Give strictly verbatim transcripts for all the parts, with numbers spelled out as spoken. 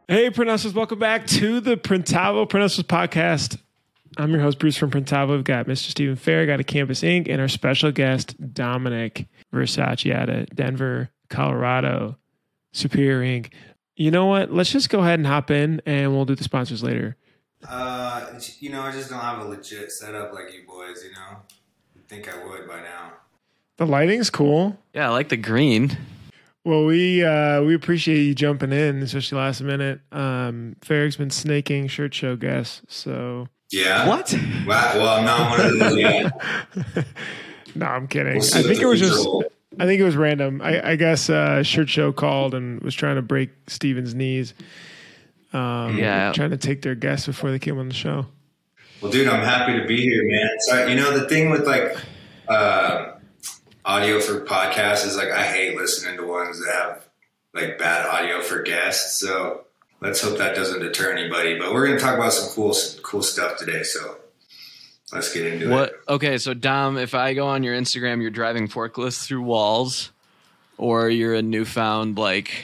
Hey, Printhouses, welcome back to the Printavo Printhouses podcast. I'm your host, Bruce from Printavo. We've got Mister Stephen Fair, got a Campus Incorporated, and our special guest, Dominic Versace out of Denver, Colorado, Superior Incorporated. You know what? Let's just go ahead and hop in, and we'll do the sponsors later. Uh, you know, I just don't have a legit setup like you boys, you know? I think I would by now. The lighting's cool. Yeah, I like the green. Well, we uh, we appreciate you jumping in, especially last minute. Um, Fair's been snaking shirt show guests, so... Yeah. What? Wow. Well, I'm not one of those yet. No, I'm kidding. We'll I think it was just... control. I think it was random. I, I guess uh, Shirt Show called and was trying to break Steven's knees. Um, Yeah. Trying to take their guests before they came on the show. Well, dude, I'm happy to be here, man. So, you know, the thing with, like, uh, audio for podcasts is, like, I hate listening to ones that have, like, bad audio for guests. So let's hope that doesn't deter anybody. But we're going to talk about some cool, cool stuff today. So let's get into What? it. Okay, so Dom, if I go on your Instagram, you're driving forklifts through walls, or you're a newfound like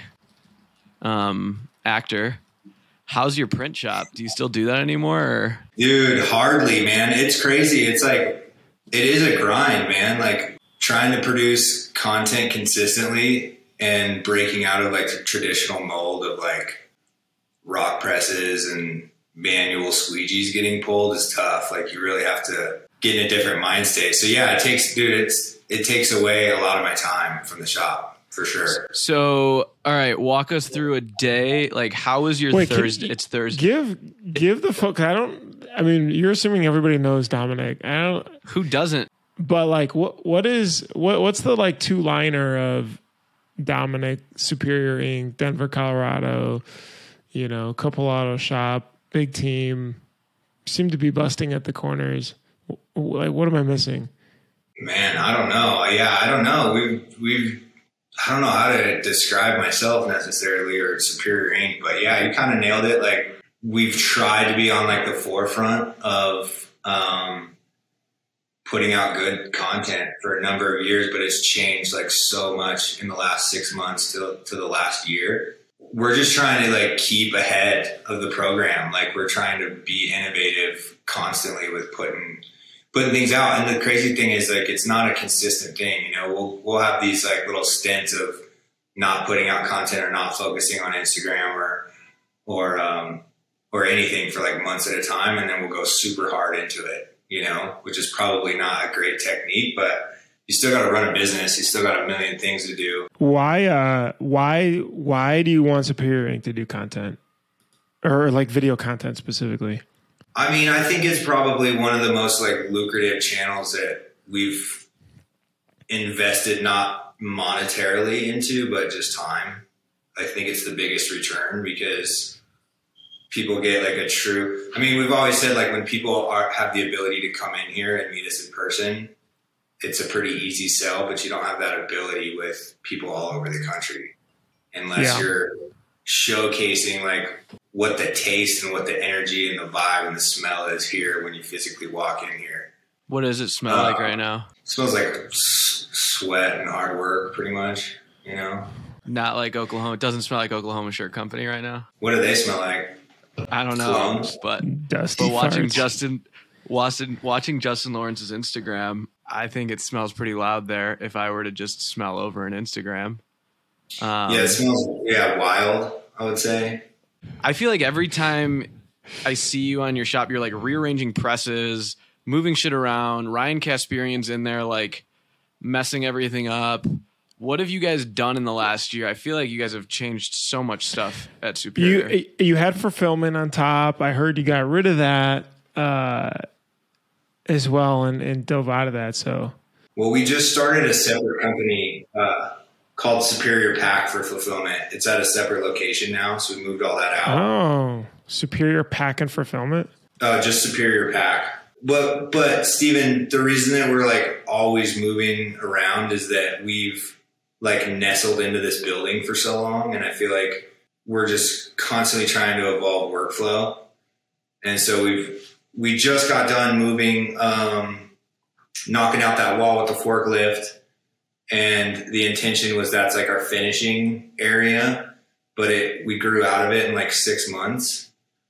um, actor. How's your print shop? Do you still do that anymore? Or? Dude, hardly, man. It's crazy. It's like, it is a grind, man. Like trying to produce content consistently and breaking out of like the traditional mold of like rock presses and manual squeegees getting pulled is tough. Like you really have to get in a different mind state. So yeah, it takes, dude, it's, it takes away a lot of my time from the shop for sure. So, all right, walk us through a day. Like, how was your Wait, can Thursday? you- It's Thursday. Give give the folk. I don't. I mean, you're assuming everybody knows Dominic. I don't. Who doesn't? But like, what what is what what's the like two liner of Dominic, Superior Incorporated, Denver, Colorado? You know, couple auto shop, big team. Seem to be busting at the corners. Like, what am I missing? Man, I don't know. Yeah, I don't know. We've, we've, I don't know how to describe myself necessarily or Superior Incorporated, but yeah, you kind of nailed it. Like we've tried to be on like the forefront of, um, putting out good content for a number of years, but it's changed like so much in the last six months to, to the last year. We're just trying to like keep ahead of the program. Like we're trying to be innovative constantly with putting, putting things out. And the crazy thing is like, it's not a consistent thing. You know, we'll, we'll have these like little stints of not putting out content or not focusing on Instagram or, or, um, or anything for like months at a time. And then we'll go super hard into it, you know, which is probably not a great technique, but you still got to run a business. You still got a million things to do. Why uh why why do you want Superior Incorporated to do content or like video content specifically? I mean, I think it's probably one of the most like lucrative channels that we've invested not monetarily into, but just time. I think it's the biggest return because people get like a true, I mean, we've always said like when people are, have the ability to come in here and meet us in person, it's a pretty easy sell, but you don't have that ability with people all over the country unless Yeah. you're showcasing like what the taste and what the energy and the vibe and the smell is here when you physically walk in here. What does it smell Uh, like right now? It smells like s- sweat and hard work pretty much, you know? Not like Oklahoma. It doesn't smell like Oklahoma Shirt Company right now. What do they smell like? I don't know, Colognes? but Dusty but watching farts. Justin, watching watching Justin Lawrence's Instagram, I think it smells pretty loud there. If I were to just smell over an Instagram, um, Yeah, it smells, yeah, wild, I would say. I feel like every time I see you on your shop, you're like rearranging presses, moving shit around. Ryan Kasperian's in there, like messing everything up. What have you guys done in the last year? I feel like you guys have changed so much stuff at Superior. You you had fulfillment on top. I heard you got rid of that uh, as well and, and dove out of that. So Well, we just started a separate company uh, called Superior Pack for fulfillment. It's at a separate location now, so we moved all that out. oh, Superior Pack and Fulfillment. Uh, just Superior Pack. But, but Steven, the reason that we're like always moving around is that we've like nestled into this building for so long. And I feel like we're just constantly trying to evolve workflow. And so we've, we just got done moving, um, knocking out that wall with the forklift. And the intention was that's like our finishing area. but it, we grew out of it in like six months.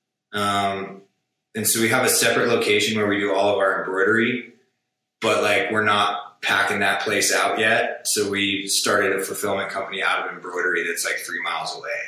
Um, and so we have a separate location where we do all of our embroidery, but like we're not packing that place out yet. So we started a fulfillment company out of embroidery that's like three miles away,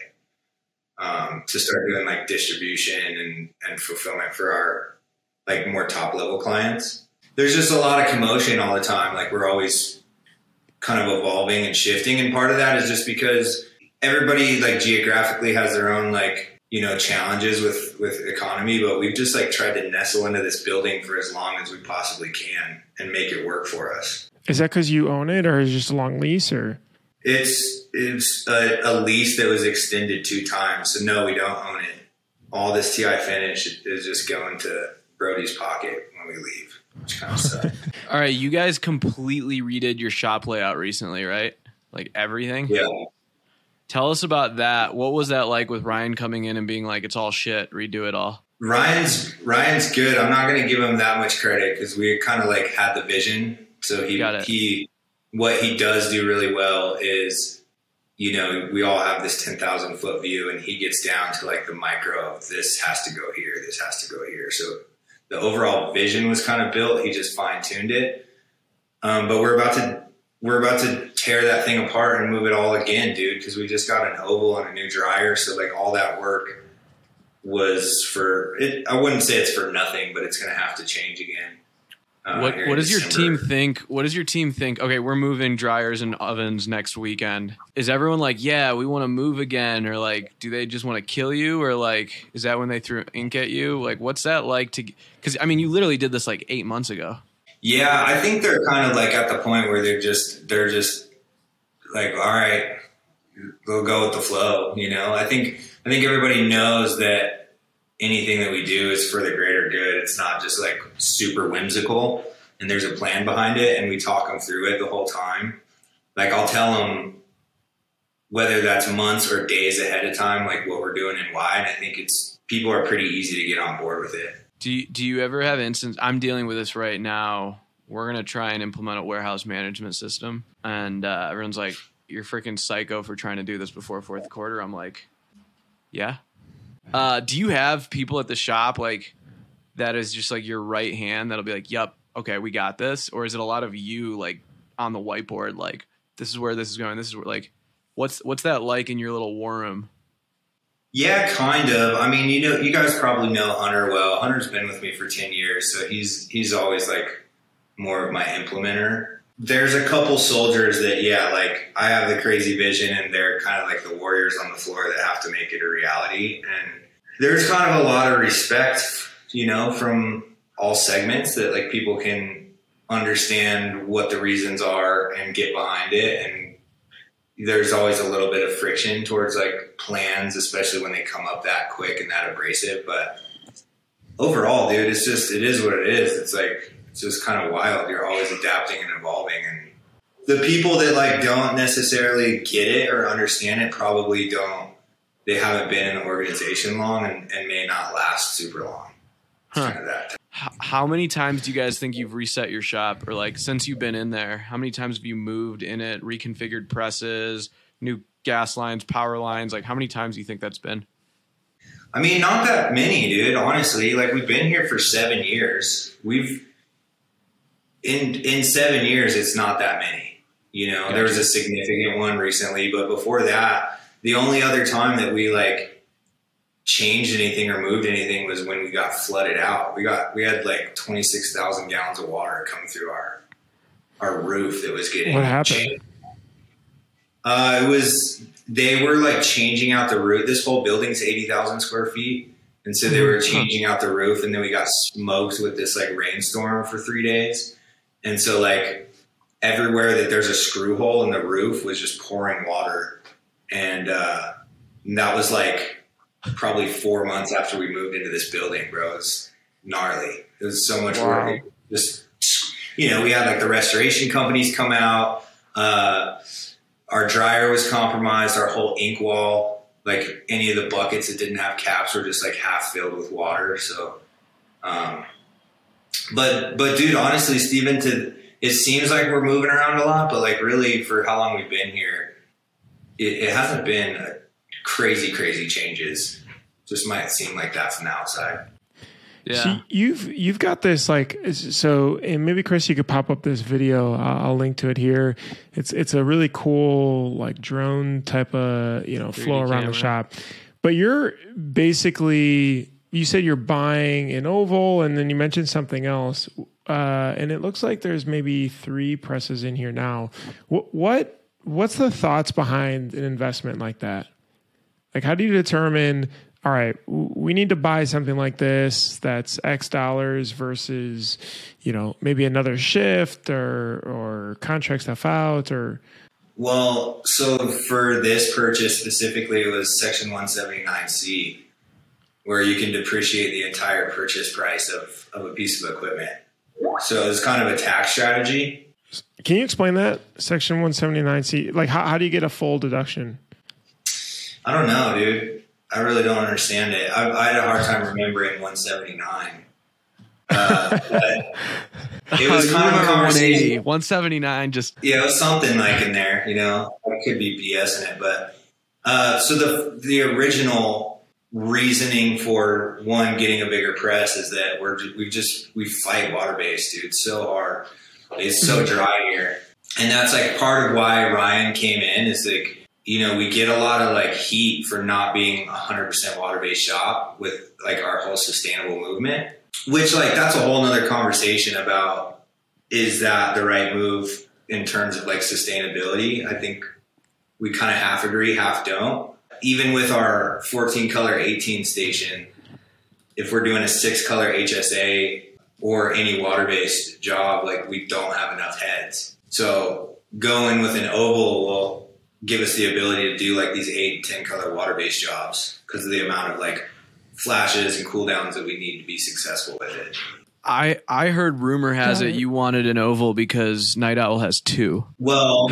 um, to start doing like distribution and, and fulfillment for our like more top level clients. There's just a lot of commotion all the time. Like we're always kind of evolving and shifting. And part of that is just because everybody like geographically has their own like, you know, challenges with, with economy, but we've just like tried to nestle into this building for as long as we possibly can and make it work for us. Is that because you own it, or is it just a long lease, or? It's, it's a, a lease that was extended two times. So no, we don't own it. All this T I finish is just going to Brody's pocket when we leave, which kind of sucks. All right. You guys completely redid your shop layout recently, right? Like everything? Yeah. Tell us about that. What was that like with Ryan coming in and being like, it's all shit, redo it all? Ryan's Ryan's good. I'm not going to give him that much credit because we kind of like had the vision. So he he what he does do really well is, you know, we all have this ten thousand foot view, and he gets down to like the micro of this has to go here, this has to go here. So the overall vision was kind of built. He just fine tuned it. Um, but we're about to. We're about to tear that thing apart and move it all again, dude, because we just got an oval and a new dryer. So, like, all that work was for it. I wouldn't say it's for nothing, but it's going to have to change again. Uh, what What does your team think? What does your team think? Okay, we're moving dryers and ovens next weekend. Is everyone like, yeah, we want to move again? Or, like, do they just want to kill you? Or, like, is that when they threw ink at you? Like, what's that like to – because, I mean, you literally did this, like, eight months ago. Yeah, I think they're kind of like at the point where they're just they're just like, all right, we'll go with the flow. You know, I think I think everybody knows that anything that we do is for the greater good. It's not just like super whimsical, and there's a plan behind it, and we talk them through it the whole time. Like I'll tell them whether that's months or days ahead of time, like what we're doing and why. And I think it's people are pretty easy to get on board with it. Do you, do you ever have instance? I'm dealing with this right now. We're going to try and implement a warehouse management system. And uh, everyone's like, you're freaking psycho for trying to do this before fourth quarter. I'm like, yeah. Uh, do you have people at the shop like that is just like your right hand that'll be like, yep, okay, we got this? Or is it a lot of you like on the whiteboard, like this is where this is going. This is where, like, what's, what's that like in your little war room? Yeah, kind of. I mean, you know, you guys probably know Hunter well. Hunter's been with me for ten years, so he's he's always like more of my implementer. There's a couple soldiers that, yeah, like I have the crazy vision, and they're kind of like the warriors on the floor that have to make it a reality. And there's kind of a lot of respect, you know, from all segments that like people can understand what the reasons are and get behind it. And there's always a little bit of friction towards like plans, especially when they come up that quick and that abrasive. But overall, dude, it's just, it is what it is. It's like, it's just kind of wild. You're always adapting and evolving. And the people that like don't necessarily get it or understand it probably don't, they haven't been in the organization long and, and may not last super long. It's huh. kind of that. How many times do you guys think you've reset your shop, or like since you've been in there, how many times have you moved in it, reconfigured presses, new gas lines, power lines? Like how many times do you think that's been? I mean, not that many, dude, honestly. Like we've been here for seven years. We've in, in seven years, it's not that many, you know, gotcha. There was a significant one recently, but before that, the only other time that we like changed anything or moved anything was when we got flooded out. We got we had like twenty-six thousand gallons of water come through our our roof that was getting what happened? Changed. Uh, it was they were like changing out the roof. This whole building's eighty thousand square feet, and so they were changing out the roof, and then we got smoked with this like rainstorm for three days, and so like everywhere that there's a screw hole in the roof was just pouring water, and, uh, and that was like. Probably four months after we moved into this building, bro. It was gnarly. It was so much wow. work. Just, you know, we had like the restoration companies come out. Uh, our dryer was compromised. Our whole ink wall, like any of the buckets that didn't have caps were just like half filled with water. So, um, but, but dude, honestly, Steven, to, it seems like we're moving around a lot, but like really for how long we've been here, it, it hasn't been a crazy, crazy changes. Just might seem like that from the outside. Yeah. So you've you've got this like so, and maybe Chris, you could pop up this video. I'll, I'll link to it here. It's it's a really cool like drone type of you know flow around camera. the shop. But you're basically you said you're buying an oval, and then you mentioned something else, uh, and it looks like there's maybe three presses in here now. What what what's the thoughts behind an investment like that? Like, how do you determine? All right, we need to buy something like this that's X dollars versus, you know, maybe another shift or or contract stuff out or. Well, so for this purchase specifically, it was Section one seventy-nine C, where you can depreciate the entire purchase price of, of a piece of equipment. So it was kind of a tax strategy. Can you explain that? Section one seventy-nine C, like how, how do you get a full deduction? I don't know, dude. I really don't understand it. I, I had a hard time remembering one seventy-nine. Uh, but it was Oh, kind of a conversation. one seventy-nine just Yeah, it was something like in there, you know. I could be BSing it, but uh, so the the original reasoning for one getting a bigger press is that we're we just we fight water base, dude, so hard. It's so dry here, and that's like part of why Ryan came in. Is like, you know, we get a lot of like heat for not being a hundred percent water based shop with like our whole sustainable movement, which like that's a whole nother conversation about, is that the right move in terms of like sustainability? I think we kind of half agree, half don't. Even with our fourteen color eighteen station, if we're doing a six color H S A or any water based job, like we don't have enough heads. So going with an oval will give us the ability to do like these eight, ten color water based jobs because of the amount of like flashes and cooldowns that we need to be successful with it. I I heard rumor has it you wanted an oval because Night Owl has two. Well,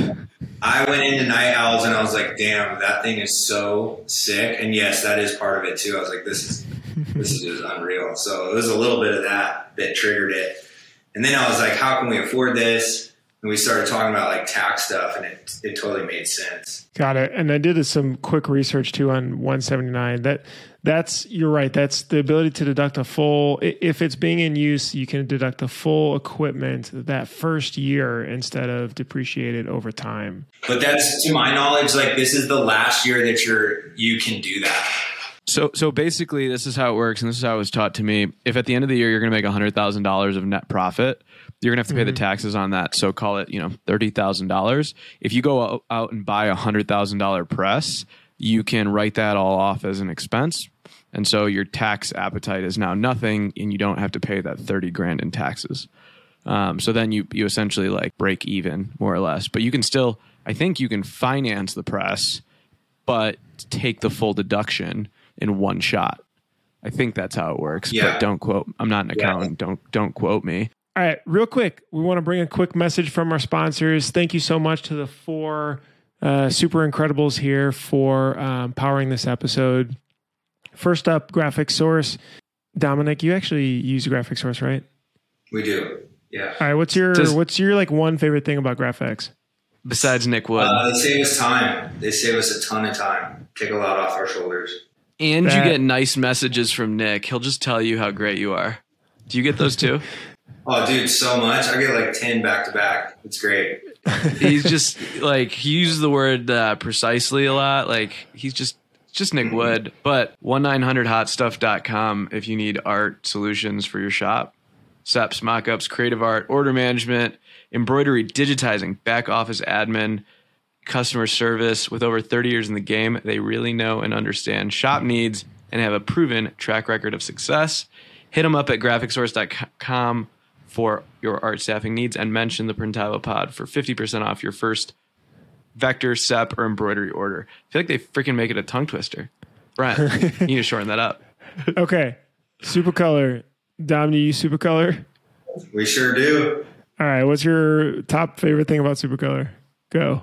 I went into Night Owls and I was like, damn, that thing is so sick. And yes, that is part of it too. I was like, this is this is just unreal. So it was a little bit of that that triggered it. And then I was like, how can we afford this? And we started talking about like tax stuff, and it it totally made sense. Got it. And I did some quick research too on one seventy-nine. That that's you're right. That's the ability to deduct a full. If it's being in use, you can deduct the full equipment that first year instead of depreciate it over time. But that's, to my knowledge, like this is the last year that you're you can do that. So so basically, this is how it works, and this is how it was taught to me. If at the end of the year you're going to make one hundred thousand dollars of net profit, you're going to have to pay mm-hmm. the taxes on that. So call it, you know, thirty thousand dollars. If you go out and buy a one hundred thousand dollars press, you can write that all off as an expense. And so your tax appetite is now nothing, and you don't have to pay that thirty grand in taxes. Um, so then you you essentially like break even more or less. But you can still, I think you can finance the press, but take the full deduction in one shot. I think that's how it works. Yeah. But don't quote. I'm not an accountant. Yeah. Don't don't quote me. All right, real quick, we want to bring a quick message from our sponsors. Thank you so much to the four uh, super incredibles here for um, powering this episode. First up, Graphic Source. Dominic, you actually use Graphic Source, right? We do, yeah. All right, what's your Does, what's your like one favorite thing about GraphX? Besides Nick Wood, uh, they save us time. They save us a ton of time. Take a lot off our shoulders. And that, you get nice messages from Nick. He'll just tell you how great you are. Do you get those too? Oh, dude, so much. I get like ten back to back. It's great. He's just like, he uses the word uh, precisely a lot. Like, he's just just Nick mm-hmm. Wood. But one nine hundred hot stuff dot com if you need art solutions for your shop. S E Ps, mockups, creative art, order management, embroidery, digitizing, back office admin, customer service. With over thirty years in the game, they really know and understand shop needs and have a proven track record of success. Hit them up at graphic source dot com for your art staffing needs and mention the Printavo Pod for fifty percent off your first vector, S E P, or embroidery order. I feel like they freaking make it a tongue twister. Brent, you need to shorten that up. Okay. Supercolor. Dom, do you use Supercolor? We sure do. All right. What's your top favorite thing about Supercolor? Go.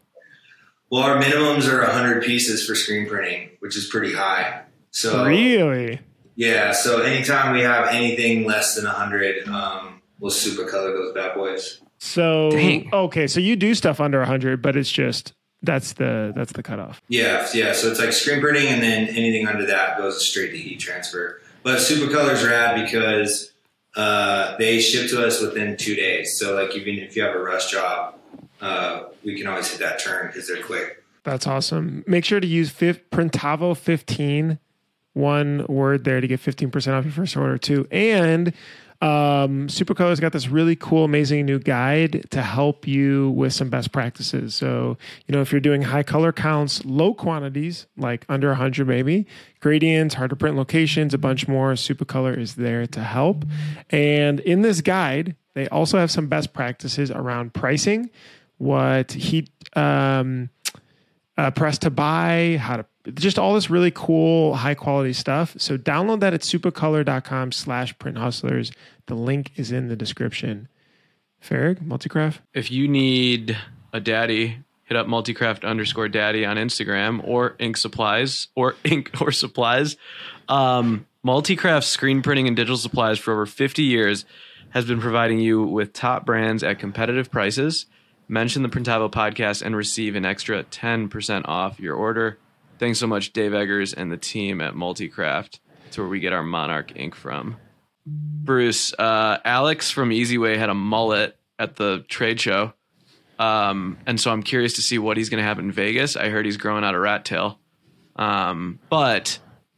Well, our minimums are one hundred pieces for screen printing, which is pretty high. So really? Yeah. So anytime we have anything less than one hundred, um, we'll Supercolor those bad boys. So, Dang. Okay. So you do stuff under one hundred, but it's just That's the that's the cutoff. Yeah, yeah. So it's like screen printing, and then anything under that goes straight to heat transfer. But Supercolor's rad because uh, they ship to us within two days. So like even if you have a rush job, uh, we can always hit that turn because they're quick. That's awesome. Make sure to use fif- Printavo fifteen, one word there, to get fifteen percent off your first order too. And um, Supercolor's got this really cool, amazing new guide to help you with some best practices. So, you know, if you're doing high color counts, low quantities, like under one hundred maybe, gradients, hard to print locations, a bunch more, Supercolor is there to help. And in this guide, they also have some best practices around pricing, what heat um, uh, press to buy, how to just all this really cool, high quality stuff. So download that at supercolor.com slash print hustlers. The link is in the description. Farrig, Multicraft. If you need a daddy, hit up multicraft underscore daddy on Instagram, or ink supplies or ink or supplies. Um, Multicraft screen printing and digital supplies for over fifty years has been providing you with top brands at competitive prices. Mention the Printavo podcast and receive an extra ten percent off your order. Thanks so much, Dave Eggers and the team at Multicraft. That's where we get our Monarch ink from. Bruce, uh, Alex from Easyway had a mullet at the trade show. Um, and so I'm curious to see what he's going to have in Vegas. I heard he's growing out a rat tail. Um, but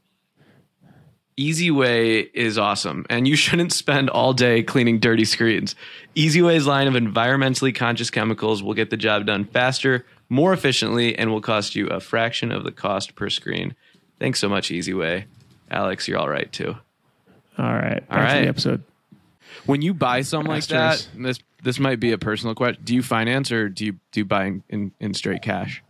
Easyway is awesome, and you shouldn't spend all day cleaning dirty screens. Easyway's line of environmentally conscious chemicals will get the job done faster, more efficiently, and will cost you a fraction of the cost per screen. Thanks so much, Easyway. Alex, you're all right, too. All right. All Back right. to the episode. When you buy something like Masters. that, this this might be a personal question. Do you finance or do you do you buy in, in, in straight cash?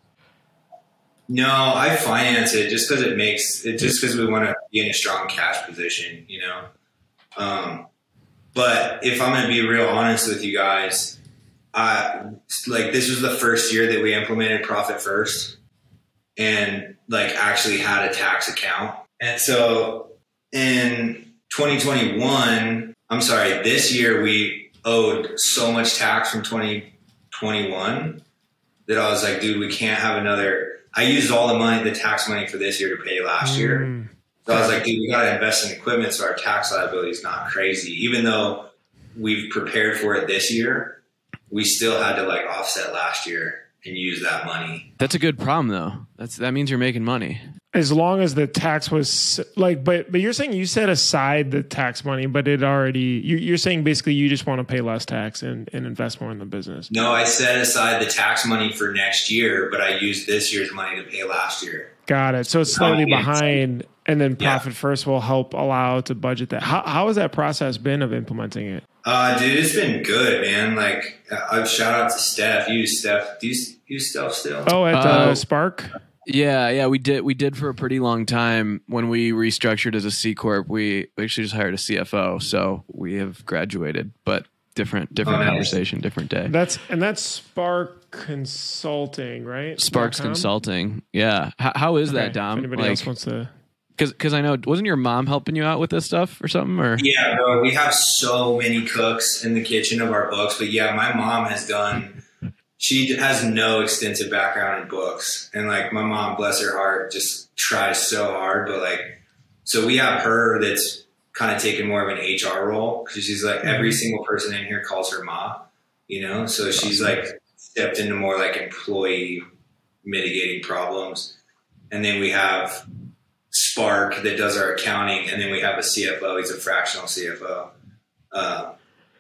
No, I finance it just because it makes it just because we want to be in a strong cash position, you know. Um, but if I'm going to be real honest with you guys, I like this was the first year that we implemented Profit First, and like actually had a tax account. And so in twenty twenty-one, I'm sorry, this year we owed so much tax from twenty twenty-one that I was like, dude, we can't have another. I used all the money, the tax money for this year to pay last year. Mm. So I was like, dude, we got to invest in equipment so our tax liability is not crazy. Even though we've prepared for it this year, we still had to like offset last year and use that money. That's a good problem, though. That's that means you're making money. As long as the tax was like, but but you're saying you set aside the tax money, but it already, you, you're saying basically you just want to pay less tax and, and invest more in the business. No, I set aside the tax money for next year, but I used this year's money to pay last year. Got it. So it's slightly Oh, yeah. behind, and then Yeah. Profit First will help allow to budget that. How how has that process been of implementing it? Uh, dude, it's been good, man. Like, uh, shout out to Steph. You use Steph. Do you use Steph still? Oh, at Uh, uh, Spark. Yeah, yeah, we did. We did for a pretty long time. When we restructured as a C corp, we actually just hired a C F O. So we have graduated, but different, different Oh, nice. conversation, different day. That's and that's Spark Consulting, right? Sparks Dot com? Consulting. Yeah. How, how is Okay, that, Dom? If anybody Like, else wants to. because because I know, wasn't your mom helping you out with this stuff or something? Or Yeah, bro. We have so many cooks in the kitchen of our books, but yeah, my mom has done. She has no extensive background in books, and like my mom, bless her heart, just tries so hard. But like, so we have her that's kind of taken more of an H R role because she's like every single person in here calls her ma, you know. So she's like stepped into more like employee mitigating problems, and then we have Spark that does our accounting, and then we have a C F O. He's a fractional C F O. Uh,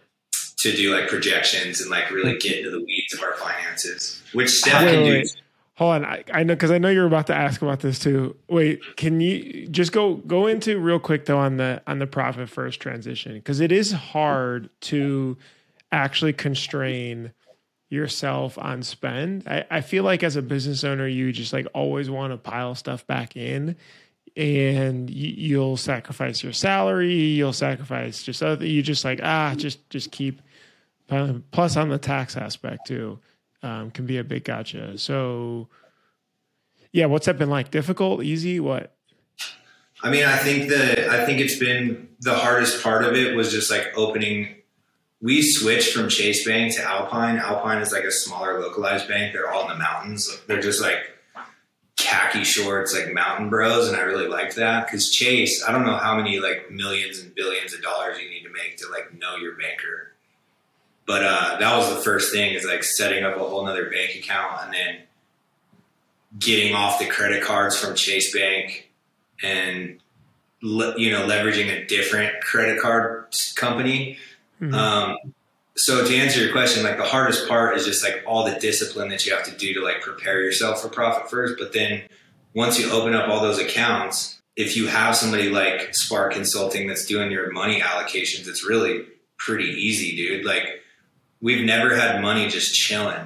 to do like projections and like really get into the weeds of our finances, which Steph Wait, can wait, do. wait. Hold on, I, I know because I know you're about to ask about this too. Wait, can you just go go into real quick though on the on the Profit First transition, because it is hard to actually constrain yourself on spend. I, I feel like as a business owner, you just like always want to pile stuff back in, and you, you'll sacrifice your salary, you'll sacrifice just other. You just like ah, just just keep. piling. Plus, on the tax aspect too. Um, can be a big gotcha. So, yeah, what's that been like? Difficult, easy, what? I mean, I think that I think it's been the hardest part of it was just like opening we switched from Chase Bank to Alpine. Alpine is like a smaller localized bank. They're all in the mountains. They're just like khaki shorts, like mountain bros. And I really liked that because Chase, I don't know how many like millions and billions of dollars you need to make to like know your banker. But uh, that was the first thing is like setting up a whole nother bank account and then getting off the credit cards from Chase Bank and, le- you know, leveraging a different credit card company. Mm-hmm. Um, so to answer your question, like the hardest part is just like all the discipline that you have to do to like prepare yourself for Profit First. But then once you open up all those accounts, if you have somebody like Spark Consulting that's doing your money allocations, it's really pretty easy, dude. Like we've never had money just chilling,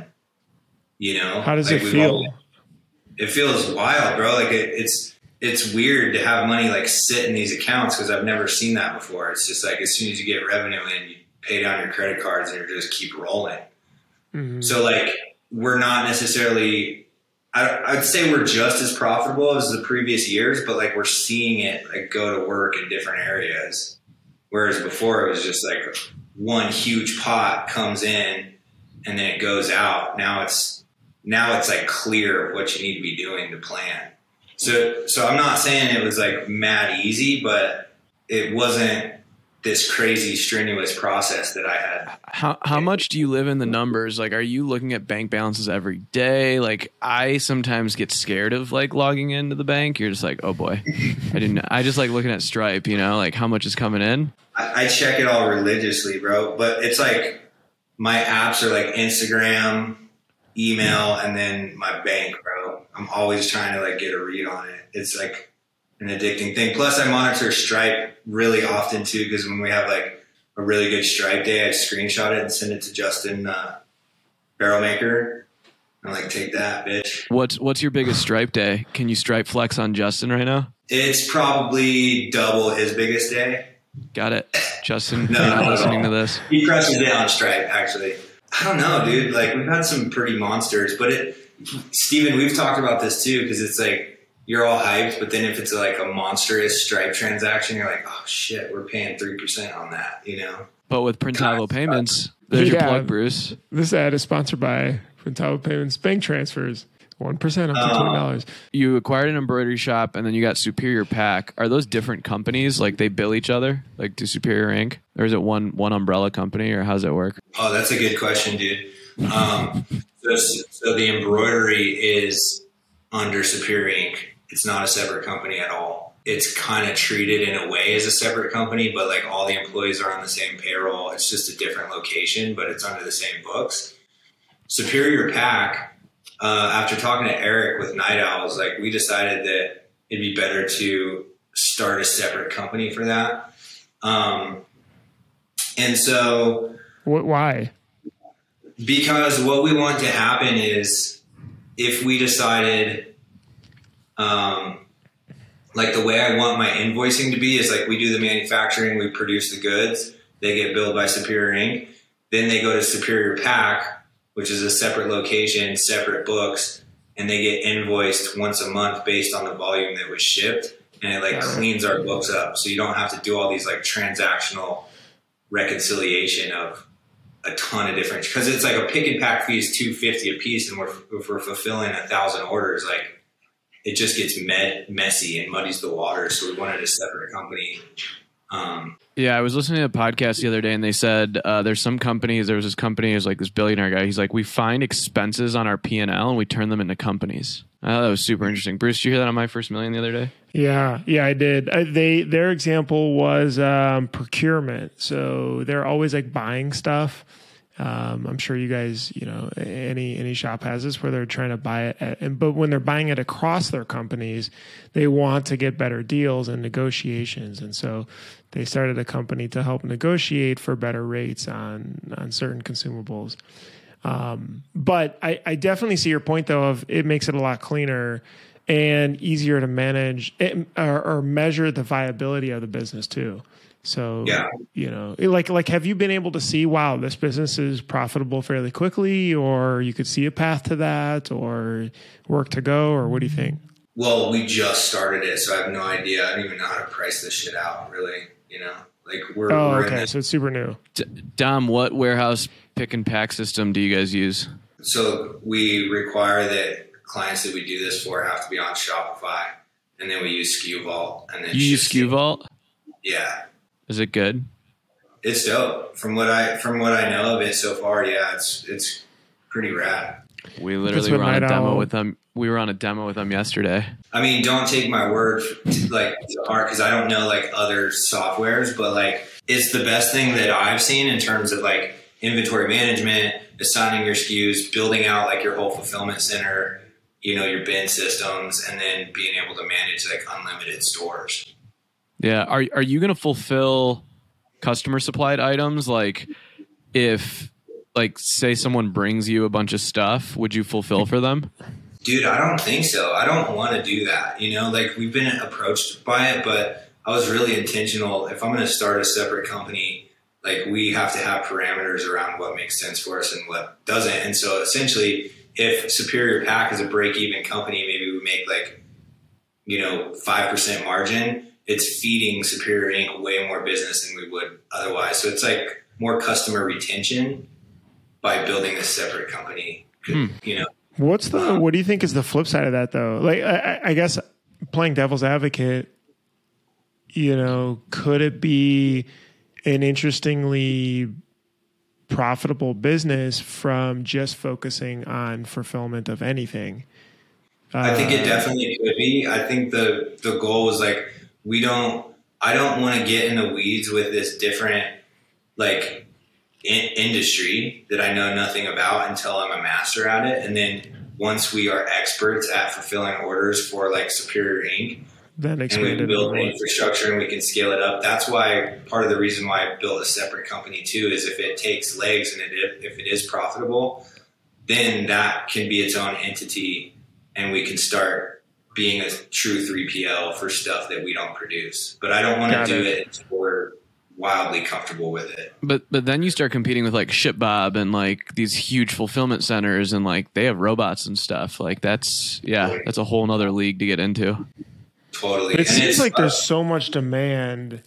you know? How does like, it feel? Always, it feels wild, bro. Like it, it's, it's weird to have money like sit in these accounts because I've never seen that before. It's just like as soon as you get revenue in, you pay down your credit cards and you just keep rolling. Mm-hmm. So like we're not necessarily, I, I'd say we're just as profitable as the previous years, but like we're seeing it like go to work in different areas. Whereas before it was just like one huge pot comes in and then it goes out. Now it's, now it's like clear what you need to be doing to plan. So, so I'm not saying it was like mad easy, but it wasn't this crazy strenuous process that I had. How how much do you live in the numbers? Like, are you looking at bank balances every day? Like, I sometimes get scared of like logging into the bank. You're just like, oh boy, I didn't. I just like looking at Stripe. You know, like how much is coming in. I, I check it all religiously, bro. But it's like my apps are like Instagram, email, and then my bank, bro. I'm always trying to like get a read on it. It's like an addicting thing. Plus I monitor Stripe really often too, because when we have like a really good Stripe day, I screenshot it and send it to Justin uh, Barrelmaker. I'm like, take that, bitch. What's what's your biggest Stripe day? Can you Stripe flex on Justin right now? It's probably double his biggest day. Got it. Justin, no, you're not no, listening no. to this. He crushes it on Stripe, actually. I don't know, dude. Like, we've had some pretty monsters, but it, Steven, we've talked about this too, because it's like, you're all hyped, but then if it's like a monstrous Stripe transaction, you're like, oh shit, we're paying three percent on that, you know? But with Printavo Payments, there's yeah, your plug, Bruce. This ad is sponsored by Printavo Payments Bank Transfers. one percent up to twenty dollars. You acquired an embroidery shop and then you got Superior Pack. Are those different companies? Like they bill each other? Like to Superior Incorporated? Or is it one one umbrella company or how does it work? Oh, that's a good question, dude. Um, so, so the embroidery is under Superior Incorporated. It's not a separate company at all. It's kind of treated in a way as a separate company, but like all the employees are on the same payroll. It's just a different location, but it's under the same books. Superior Pack, uh, after talking to Eric with Night Owls, like we decided that it'd be better to start a separate company for that. Um, and so... Why? Because what we want to happen is if we decided... Um, like the way I want my invoicing to be is like we do the manufacturing, we produce the goods, they get billed by Superior Incorporated. Then they go to Superior Pack, which is a separate location, separate books, and they get invoiced once a month based on the volume that was shipped. And it like cleans our books up. So you don't have to do all these like transactional reconciliation of a ton of different, because it's like a pick and pack fee is two hundred fifty dollars a piece. And we're, if we're fulfilling a thousand orders, like, it just gets med- messy and muddies the water. So we wanted a separate company. Um, yeah, I was listening to a podcast the other day and they said uh, there's some companies, there was this company, it was like this billionaire guy. He's like, we find expenses on our P and L and we turn them into companies. I thought that was super interesting. Bruce, did you hear that on My First Million the other day? Yeah, yeah, I did. I, they Their example was um, procurement. So they're always like buying stuff. Um, I'm sure you guys, you know, any any shop has this where they're trying to buy it, at, and but when they're buying it across their companies, they want to get better deals and negotiations, and so they started a company to help negotiate for better rates on on certain consumables. Um, but I, I definitely see your point though of it makes it a lot cleaner and easier to manage it, or, or measure the viability of the business too. So, yeah. you know, like, like, have you been able to see, wow, this business is profitable fairly quickly, or you could see a path to that, or work to go, or what do you think? Well, we just started it, so I have no idea. I don't even know how to price this shit out, really, you know? Like we're, Oh, we're okay. in the, So it's super new. D- Dom, what warehouse pick and pack system do you guys use? so we require that clients that we do this for have to be on Shopify, and then we use SKU Vault. And then You use ship- SKU Vault? Yeah, Is it good? it's dope. From what I from what I know of it so far, yeah, it's it's pretty rad. We literally what were on a Night demo Owl- with them. We were on a demo with them yesterday. I mean, don't take my word to, like to heart because I don't know like other softwares, but like it's the best thing that I've seen in terms of like inventory management, assigning your S K Us, building out like your whole fulfillment center, you know, your bin systems, and then being able to manage like unlimited stores. Yeah. Are are you going to fulfill customer supplied items? Like if like say someone brings you a bunch of stuff, would you fulfill for them? Dude, I don't think so. I don't want to do that. You know, like we've been approached by it, but I was really intentional. If I'm going to start a separate company, like we have to have parameters around what makes sense for us and what doesn't. And so essentially, if Superior Pack is a break-even company, maybe we make like, you know, five percent margin, it's feeding Superior Incorporated way more business than we would otherwise. So it's like more customer retention by building this separate company, Hmm. you know. What's the? What do you think is the flip side of that, though? Like, I, I guess playing devil's advocate, you know, could it be an interestingly profitable business from just focusing on fulfillment of anything? I think it Uh, definitely could be. I think the the goal was like we don't. I don't want to get in the weeds with this different like in, industry that I know nothing about until I'm a master at it. And then once we are experts at fulfilling orders for like Superior Incorporated, then and we expanded. can build the infrastructure and we can scale it up. That's why part of the reason why I built a separate company too is if it takes legs and it, if it is profitable, then that can be its own entity and we can start being a true three P L for stuff that we don't produce. But I don't want to Got do it. it until we're wildly comfortable with it. But but then you start competing with like ShipBob and like these huge fulfillment centers and like they have robots and stuff. Like that's yeah, that's a whole nother league to get into. Totally. But it And seems it's, like there's uh, so much demand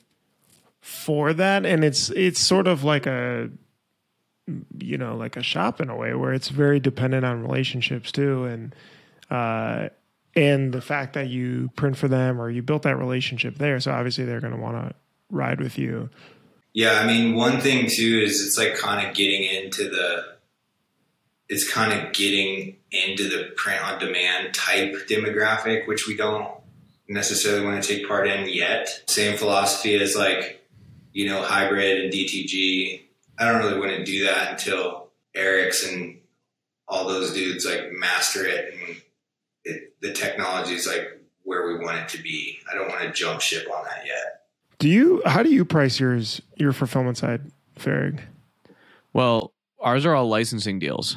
for that, and it's it's sort of like a you know like a shop in a way where it's very dependent on relationships too, and uh, and the fact that you print for them or you built that relationship there, so obviously they're going to want to ride with you. Yeah, I mean, one thing too is it's like kind of getting into the, it's kind of getting into the print on demand type demographic, which we don't necessarily want to take part in yet. Same philosophy as like, you know, hybrid and D T G. I don't really want to do that until Eric's and all those dudes like master it and it, the technology is like where we want it to be. I don't want to jump ship on that yet. Do you? How do you price yours? Your fulfillment side, Farrig? Well, ours are all licensing deals.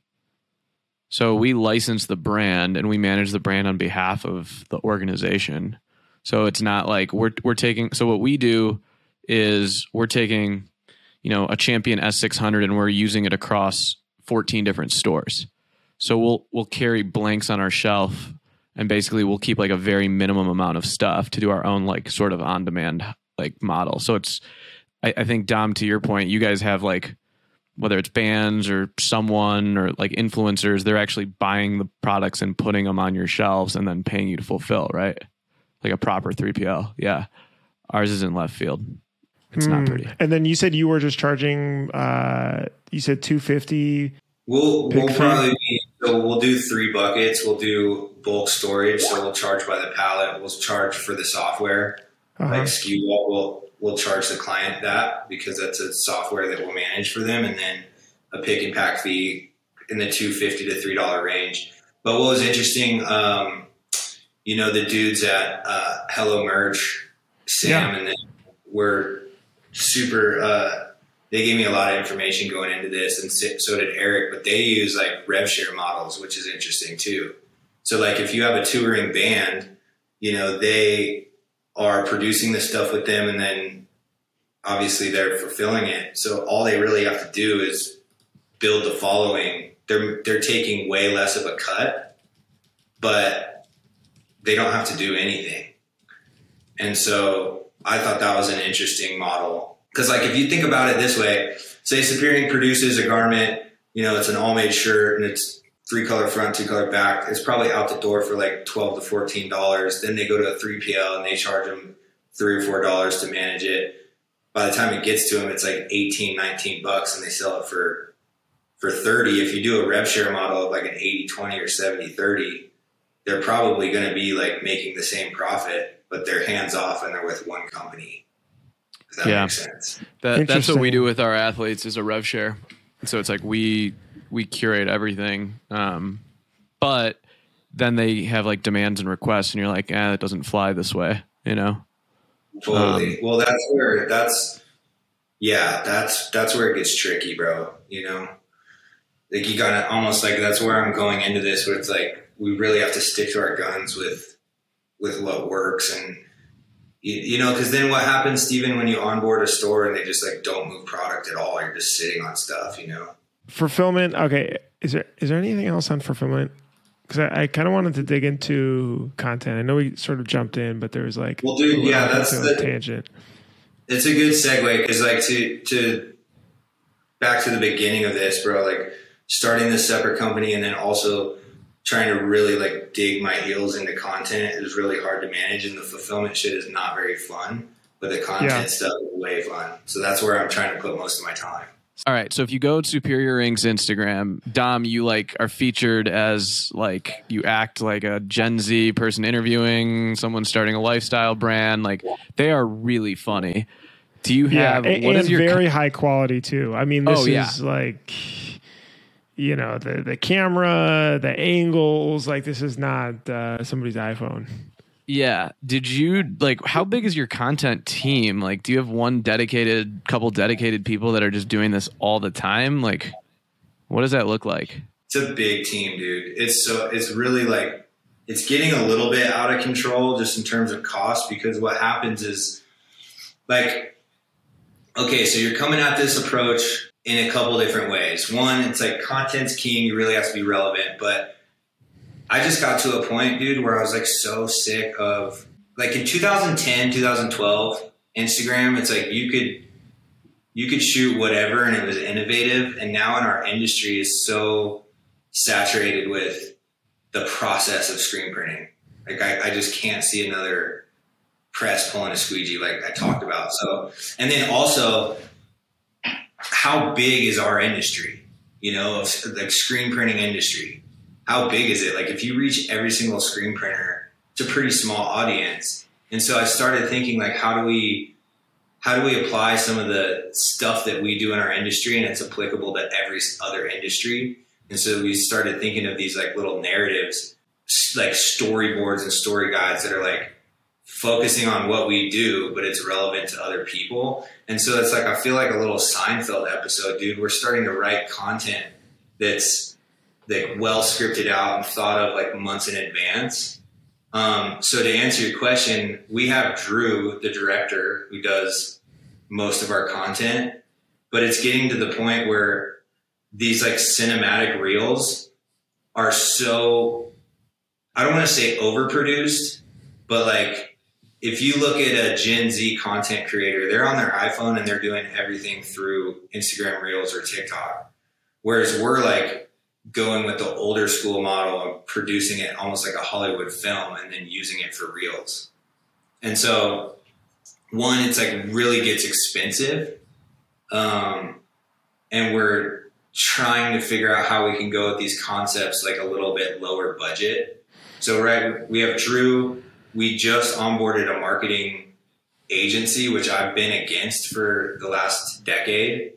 So we license the brand and we manage the brand on behalf of the organization. So it's not like we're we're taking. So what we do is we're taking, you know, a Champion S six hundred and we're using it across fourteen different stores. So we'll we'll carry blanks on our shelf and basically we'll keep like a very minimum amount of stuff to do our own like sort of on demand like model. So it's I, I think Dom, to your point, you guys have like whether it's bands or someone or like influencers, they're actually buying the products and putting them on your shelves and then paying you to fulfill, right? Like a proper three P L. Yeah. Ours is in left field. It's not pretty. And then you said you were just charging. Uh, you said two fifty. We'll Pick we'll fee? probably be, so we'll do three buckets. We'll do bulk storage, so we'll charge by the pallet. We'll charge for the software, Uh-huh. like S K U. We'll we'll charge the client that because that's a software that we'll manage for them, and then a pick and pack fee in the two fifty to three dollar range. But what was interesting, um, you know, the dudes at uh, Hello Merch, Sam, Yeah. and then were super. Uh, They gave me a lot of information going into this, and so did Eric, but they use like rev share models, which is interesting too. So like if you have a touring band, you know, they are producing the stuff with them and then obviously they're fulfilling it. So all they really have to do is build the following. They're, they're taking way less of a cut, but they don't have to do anything. And so I thought that was an interesting model. Because like if you think about it this way, say Superior Ink produces a garment, you know, it's an all-made shirt and it's three color front, two color back. It's probably out the door for like twelve to fourteen dollars. Then they go to a three P L and they charge them three or four dollars to manage it. By the time it gets to them, it's like eighteen, nineteen bucks and they sell it for, for thirty. If you do a rev share model of like an eighty twenty or seventy thirty, they're probably going to be like making the same profit, but they're hands off and they're with one company. If that yeah. makes sense. That, that's what we do with our athletes is a rev share. So it's like we we curate everything, um, but then they have like demands and requests, and you're like, eh, it doesn't fly this way, you know? Totally. Um, well, that's where that's yeah, that's that's where it gets tricky, bro. You know, like you gotta almost like that's where I'm going into this, where it's like we really have to stick to our guns with with what works, and you, you know, because then what happens, Steven, when you onboard a store and they just like don't move product at all, you're just sitting on stuff, you know. Fulfillment. Okay, is there is there anything else on fulfillment? Because I, I kind of wanted to dig into content. I know we sort of jumped in, but there was like, well, dude, yeah, that's the tangent. It's a good segue because, like, to to back to the beginning of this, bro. Like, starting this separate company and then also trying to really like dig my heels into content is really hard to manage, and the fulfillment shit is not very fun. But the content yeah. stuff is way fun. So that's where I'm trying to put most of my time. All right. So if you go to Superior Ink's Instagram, Dom, you like are featured as like you act like a Gen Z person interviewing someone starting a lifestyle brand. Like they are really funny. Do you have yeah, and, what and is your very co- high quality too? I mean, this oh, yeah. is like, you know, the the camera, the angles. Like this is not uh, somebody's iPhone. Yeah. Did you like how big is your content team? Like, do you have one dedicated, couple dedicated people that are just doing this all the time? Like, what does that look like? It's a big team, dude. It's so it's really like it's getting a little bit out of control just in terms of cost, because what happens is like, okay, so you're coming at this approach in a couple different ways. One, it's like content's king. You really have to be relevant, but I just got to a point, dude, where I was like so sick of like in two thousand ten, two thousand twelve, Instagram, it's like you could you could shoot whatever and it was innovative. And now in our industry is so saturated with the process of screen printing. Like I, I just can't see another press pulling a squeegee like I talked about. So, and then also how big is our industry, you know, of like screen printing industry? How big is it? Like if you reach every single screen printer, it's a pretty small audience. And so I started thinking like, how do we, how do we apply some of the stuff that we do in our industry and it's applicable to every other industry? And so we started thinking of these like little narratives, like storyboards and story guides that are like focusing on what we do, but it's relevant to other people. And so it's like, I feel like a little Seinfeld episode, dude. We're starting to write content that's like well scripted out and thought of like months in advance. Um, so to answer your question, we have Drew, the director, who does most of our content, but it's getting to the point where these like cinematic reels are so, I don't want to say overproduced, but like if you look at a Gen Z content creator, they're on their iPhone and they're doing everything through Instagram Reels or TikTok. Whereas we're like going with the older school model of producing it almost like a Hollywood film and then using it for Reels. And so one, it's like really gets expensive. Um, and we're trying to figure out how we can go with these concepts like a little bit lower budget. So, right, we have Drew. We just onboarded a marketing agency, which I've been against for the last decade.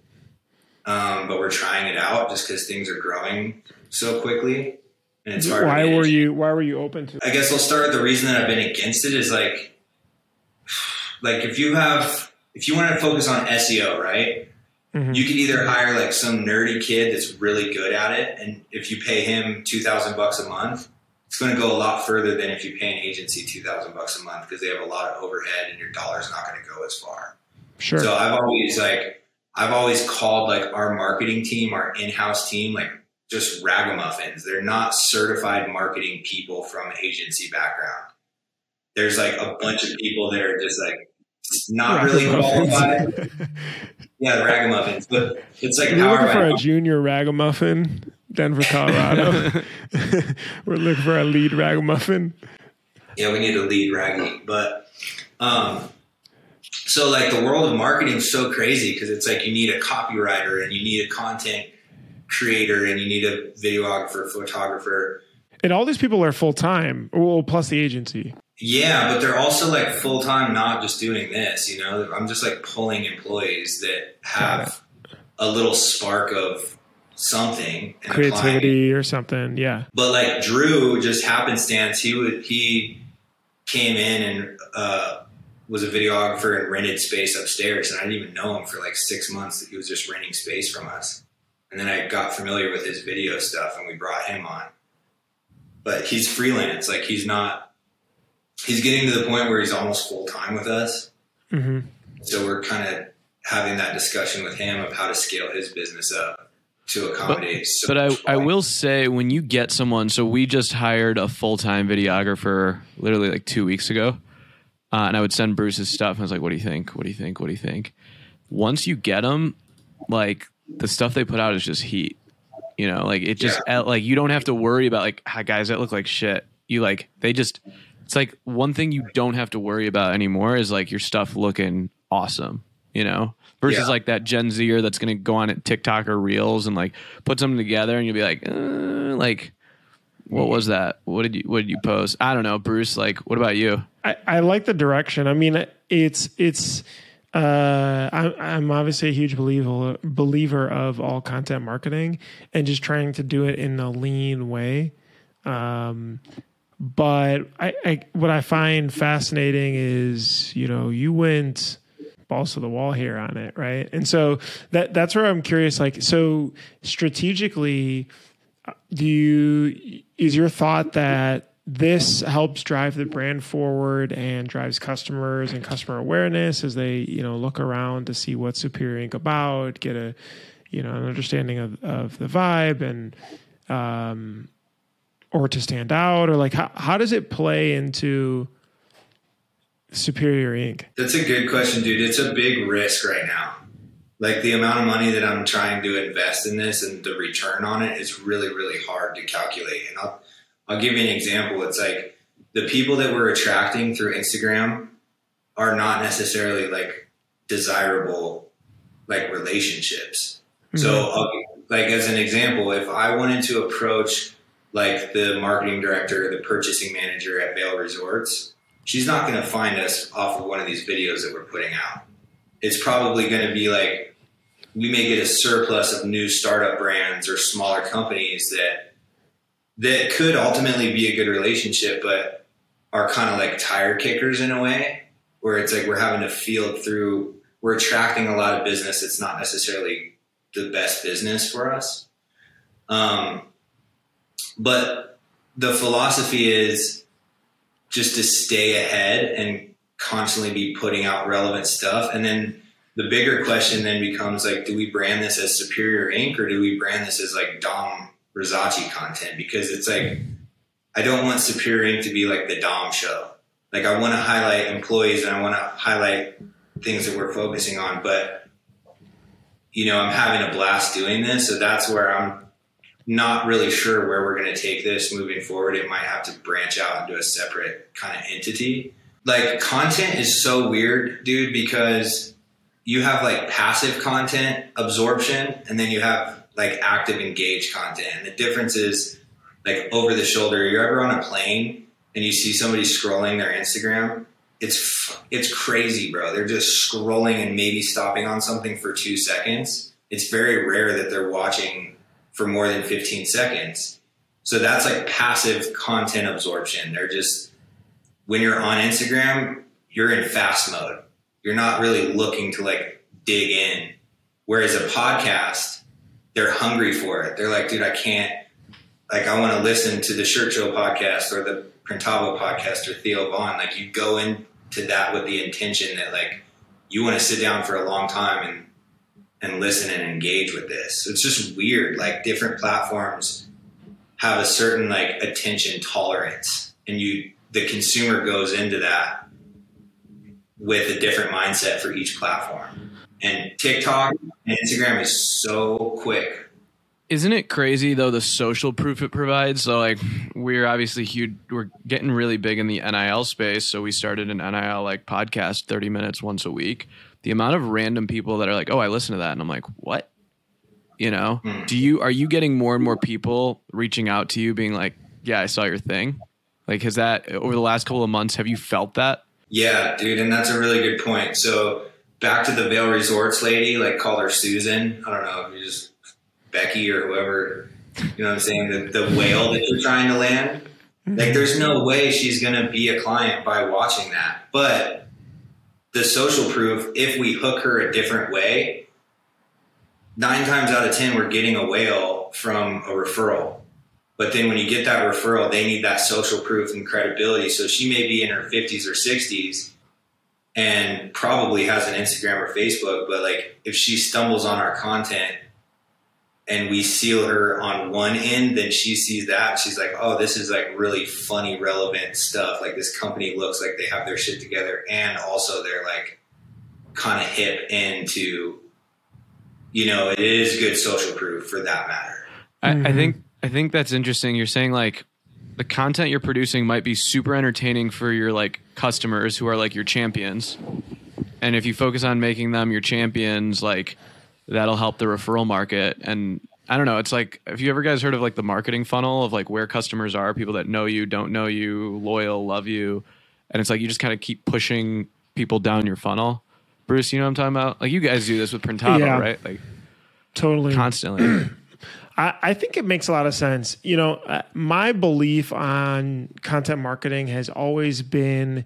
Um, but we're trying it out just because things are growing so quickly, and it's hard. Why to manage. were you? Why were you open to it? I guess I'll start with the reason that I've been against it is like, like if you have, if you want to focus on S E O, right? Mm-hmm. You could either hire like some nerdy kid that's really good at it, and if you pay him two thousand bucks a month, it's going to go a lot further than if you pay an agency two thousand bucks a month because they have a lot of overhead, and your dollar's not going to go as far. Sure. So I've always like. I've always called like our marketing team, our in-house team, like just ragamuffins. They're not certified marketing people from agency background. There's like a bunch of people that are just like not really qualified. Yeah, the ragamuffins, but it's like We're looking for by a junior ragamuffin, Denver, Colorado. We're looking for a lead ragamuffin. Yeah, we need a lead raggy, but um, so like the world of marketing is so crazy because it's like you need a copywriter and you need a content creator and you need a videographer, photographer. And all these people are full time, well, plus the agency. Yeah, but they're also like full time, not just doing this. You know, I'm just like pulling employees that have a little spark of something, and creativity or something. Yeah. But like Drew, just happenstance, he would he came in and uh, was a videographer and rented space upstairs, and I didn't even know him for like six months. That he was just renting space from us, and then I got familiar with his video stuff, and we brought him on. But he's freelance, like he's not. He's getting to the point where he's almost full time with us. Mm-hmm. So we're kind of having that discussion with him of how to scale his business up to accommodate. But, so but I, I will say when you get someone, so we just hired a full time videographer literally like two weeks ago. Uh, and I would send Bruce his stuff. And I was like, what do you think? What do you think? What do you think? Once you get them, like the stuff they put out is just heat. You know, like it just, yeah. like you don't have to worry about like, hi guys, that look like shit. You like, they just, it's like one thing you don't have to worry about anymore is like your stuff looking awesome, you know, versus yeah. like that Gen Zer that's going to go on at TikTok or Reels and like put something together and you'll be like, uh, like, what was that? What did you, what did you post? I don't know, Bruce, like, what about you? I, I like the direction. I mean, it's, it's, uh, I'm, I'm obviously a huge believer, believer of all content marketing and just trying to do it in a lean way. Um, But I, I, what I find fascinating is, you know, you went balls to the wall here on it, right? And so that that's where I'm curious. Like, so strategically, do you is your thought that this helps drive the brand forward and drives customers and customer awareness as they, you know, look around to see what's Superior Inc about, get a, you know, an understanding of of the vibe and. Um, or to stand out, or like how, how does it play into Superior Incorporated? That's a good question, dude. It's a big risk right now. Like the amount of money that I'm trying to invest in this and the return on it is really, really hard to calculate. And I'll, I'll give you an example. It's like the people that we're attracting through Instagram are not necessarily like desirable, like relationships. Mm-hmm. So I'll, like as an example, if I wanted to approach like the marketing director, the purchasing manager at Vail Resorts, she's not going to find us off of one of these videos that we're putting out. It's probably going to be like, we may get a surplus of new startup brands or smaller companies that, that could ultimately be a good relationship, but are kind of like tire kickers in a way where it's like, we're having to field through, we're attracting a lot of business. It's not necessarily the best business for us. Um, But the philosophy is just to stay ahead and constantly be putting out relevant stuff. And then the bigger question then becomes like, do we brand this as Superior Incorporated or do we brand this as like Dom Rizzachi content? Because it's like, I don't want Superior Incorporated to be like the Dom show. Like I want to highlight employees and I want to highlight things that we're focusing on, but you know, I'm having a blast doing this. So that's where I'm not really sure where we're going to take this moving forward. It might have to branch out into a separate kind of entity. Like content is so weird, dude, because you have like passive content absorption and then you have like active engaged content. And the difference is like over the shoulder. You're ever on a plane and you see somebody scrolling their Instagram. It's, it's crazy, bro. They're just scrolling and maybe stopping on something for two seconds. It's very rare that they're watching for more than fifteen seconds. So that's like passive content absorption. They're just, when you're on Instagram, you're in fast mode. You're not really looking to like dig in. Whereas a podcast, they're hungry for it. They're like, dude, I can't, like, I want to listen to the Shirt Show podcast or the Printavo podcast or Theo Vaughn. Like you go into that with the intention that like, you want to sit down for a long time and and listen and engage with this. So it's just weird. Like different platforms have a certain like attention tolerance and you, the consumer goes into that with a different mindset for each platform. And TikTok and Instagram is so quick. Isn't it crazy though, the social proof it provides? So like we're obviously huge, we're getting really big in the N I L space. So we started an N I L like podcast, thirty minutes once a week. The amount of random people that are like, oh, I listen to that. And I'm like, what? You know, mm. do you, are you getting more and more people reaching out to you being like, yeah, I saw your thing? Like, has that over the last couple of months, have you felt that? Yeah, dude. And that's a really good point. So back to the Vail Resorts lady, like call her Susan. I don't know if you just Becky or whoever, you know what I'm saying? The, the whale that you're trying to land. Like there's no way she's going to be a client by watching that. But the social proof, if we hook her a different way, nine times out of ten, we're getting a whale from a referral. But then when you get that referral, they need that social proof and credibility. So she may be in her fifties or sixties and probably has an Instagram or Facebook. But like if she stumbles on our content and we seal her on one end, then she sees that and she's like, oh, this is like really funny, relevant stuff. Like this company looks like they have their shit together. And also they're like kind of hip into, you know, it is good social proof for that matter. I, mm-hmm. I think, I think that's interesting. You're saying like the content you're producing might be super entertaining for your like customers who are like your champions. And if you focus on making them your champions, like that'll help the referral market. And I don't know, it's like, have you ever guys heard of like the marketing funnel of like where customers are, people that know you, don't know you, loyal, love you. And it's like, you just kind of keep pushing people down your funnel. Bruce, you know what I'm talking about? Like you guys do this with Printavo, yeah, right? Like totally. Constantly. I, I think it makes a lot of sense. You know, uh, my belief on content marketing has always been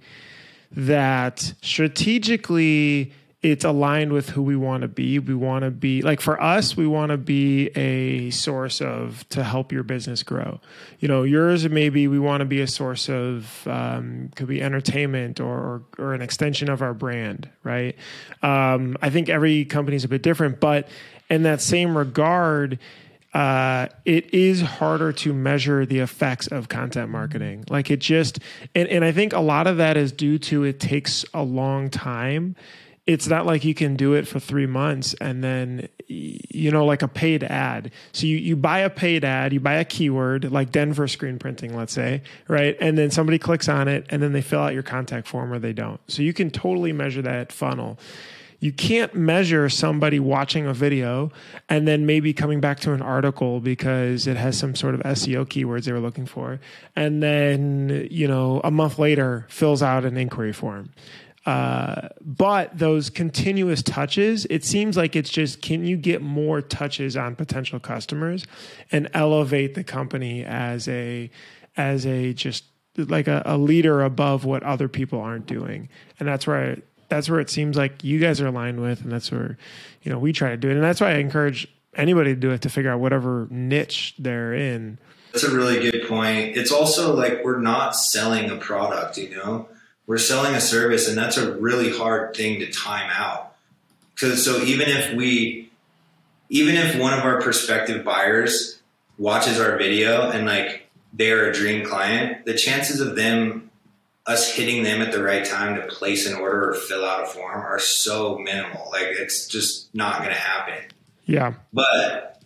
that strategically it's aligned with who we want to be. We want to be like, for us, we want to be a source of, to help your business grow. You know, yours, maybe we want to be a source of, um, could be entertainment or, or, or an extension of our brand, right? Um, I think every company is a bit different, but in that same regard, uh, it is harder to measure the effects of content marketing. Like it just, and, and I think a lot of that is due to, it takes a long time. It's not like you can do it for three months and then, you know, like a paid ad. So you, you buy a paid ad, you buy a keyword like Denver screen printing, let's say, right? And then somebody clicks on it and then they fill out your contact form or they don't. So you can totally measure that funnel. You can't measure somebody watching a video and then maybe coming back to an article because it has some sort of S E O keywords they were looking for. And then, you know, a month later fills out an inquiry form. Uh, but those continuous touches, it seems like it's just, can you get more touches on potential customers and elevate the company as a, as a, just like a, a leader above what other people aren't doing. And that's where, I, that's where it seems like you guys are aligned with. And that's where, you know, we try to do it. And that's why I encourage anybody to do it, to figure out whatever niche they're in. That's a really good point. It's also like, we're not selling a product, you know? We're selling a service, and that's a really hard thing to time out. Because so even if we, even if one of our prospective buyers watches our video and like they're a dream client, the chances of them, us hitting them at the right time to place an order or fill out a form are so minimal. Like it's just not going to happen. Yeah. But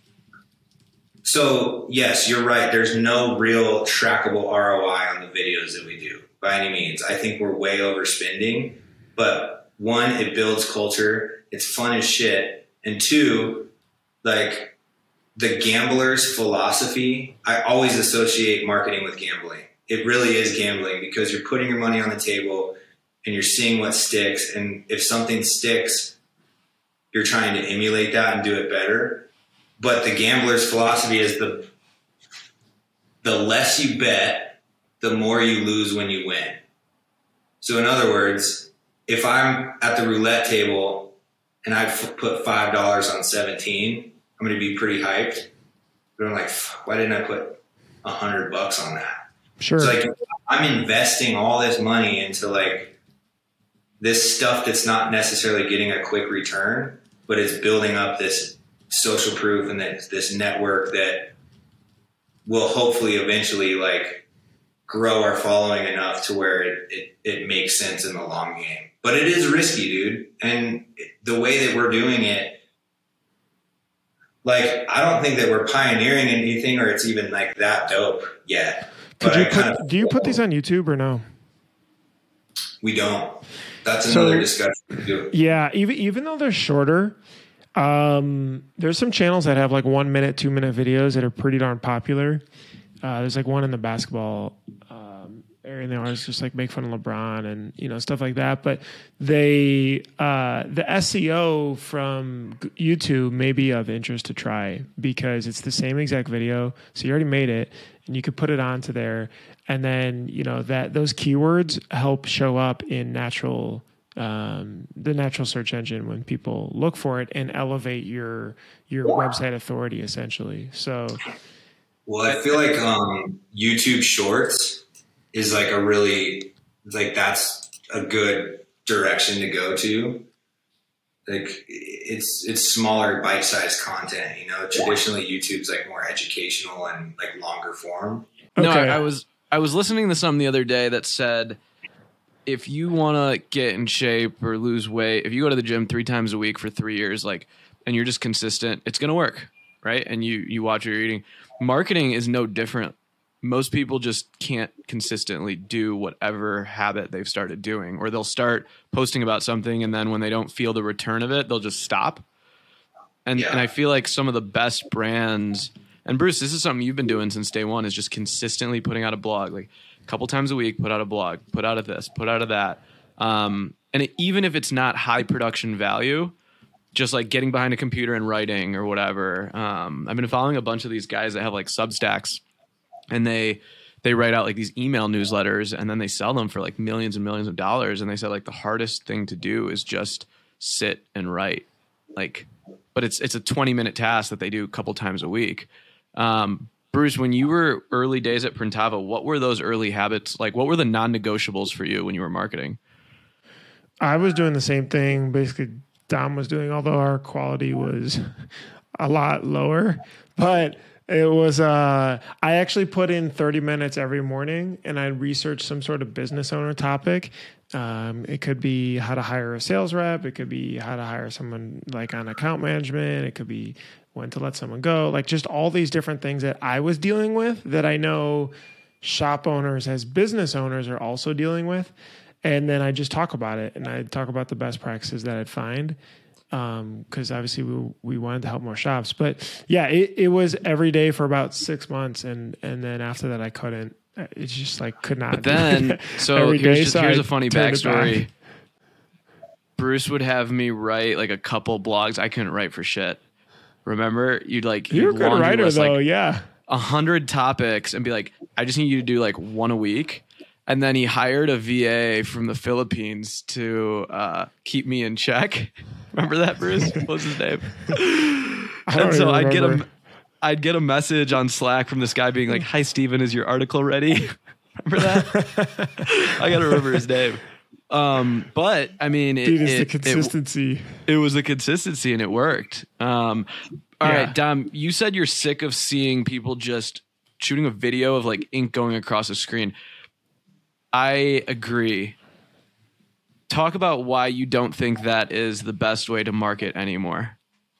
so yes, you're right. There's no real trackable R O I on the videos that we do. By any means. I think we're way overspending, but one, it builds culture. It's fun as shit. And two, like the gambler's philosophy, I always associate marketing with gambling. It really is gambling because you're putting your money on the table and you're seeing what sticks. And if something sticks, you're trying to emulate that and do it better. But the gambler's philosophy is the, the less you bet, the more you lose when you win. So in other words, if I'm at the roulette table and I f- put five dollars on seventeen, I'm going to be pretty hyped. But I'm like, why didn't I put a hundred bucks on that? Sure. So like, I'm investing all this money into like this stuff that's not necessarily getting a quick return, but it's building up this social proof and this, this network that will hopefully eventually like grow our following enough to where it, it, it makes sense in the long game. But it is risky, dude. And the way that we're doing it, like, I don't think that we're pioneering anything or it's even like that dope yet. Could But you I put, kind of, do you put these on YouTube or no? we don't. That's So- another discussion to do. Yeah, even even though they're shorter, um, there's some channels that have like one minute, two minute videos that are pretty darn popular. Uh, there's like one in the basketball um, area, and they always just like make fun of LeBron and you know stuff like that. But they uh, the S E O from G- YouTube may be of interest to try because it's the same exact video, so you already made it, and you could put it onto there, and then you know that those keywords help show up in natural. Um, the natural search engine when people look for it and elevate your your website authority essentially. So Well, I feel like um, YouTube Shorts is like a really, like that's a good direction to go to. Like it's it's smaller bite-sized content, you know. Traditionally, YouTube's like more educational and like longer form. No, Okay. I, I was I was listening to something the other day that said if you want to get in shape or lose weight, if you go to the gym three times a week for three years, like, and you're just consistent, it's going to work, right? And you you watch what you're eating. Marketing is no different. Most people just can't consistently do whatever habit they've started doing, or they'll start posting about something, and then when they don't feel the return of it, they'll just stop. And Yeah. and I feel like some of the best brands, and Bruce, this is something you've been doing since day one, is just consistently putting out a blog, like a couple times a week, put out a blog, put out of this, put out of that. Um, and it, even if it's not high production value, just like getting behind a computer and writing or whatever. Um, I've been following a bunch of these guys that have like Substacks, and they they write out like these email newsletters, and then they sell them for like millions and millions of dollars. And they said like the hardest thing to do is just sit and write, like, but it's it's a twenty minute task that they do a couple times a week. Um, Bruce, when you were early days at Printavo, what were those early habits like? What were the non-negotiables for you when you were marketing? I was doing the same thing basically Dom was doing, although our quality was a lot lower. But it was, uh, I actually put in thirty minutes every morning and I researched some sort of business owner topic. Um, it could be how to hire a sales rep. It could be how to hire someone like on account management. It could be when to let someone go. Like just all these different things that I was dealing with that I know shop owners as business owners are also dealing with. And then I just talk about it, and I talk about the best practices that I'd find, because um, obviously we we wanted to help more shops. But yeah, it, it was every day for about six months, and and then after that I couldn't. It's just like could not. But then, so every here's day, just so here's I a funny turned it backstory. back. Bruce would have me write like a couple blogs. I couldn't write for shit. Remember, you'd like You're a you'd good laundry writer, list, though. like, Yeah. a hundred topics and be like, I just need you to do like one a week. And then he hired a V A from the Philippines to uh, keep me in check. Remember that, Bruce? What was his name? I don't And so even I'd get remember. a, I'd get a message on Slack from this guy being like, "Hi, Steven, is your article ready?" Remember that? I gotta remember his name. Um, but I mean, it, Dude, it's it, the it, consistency. it was the consistency and it worked. Um, all Yeah. right, Dom, you said you're sick of seeing people just shooting a video of like ink going across a screen. I agree. Talk about why you don't think that is the best way to market anymore.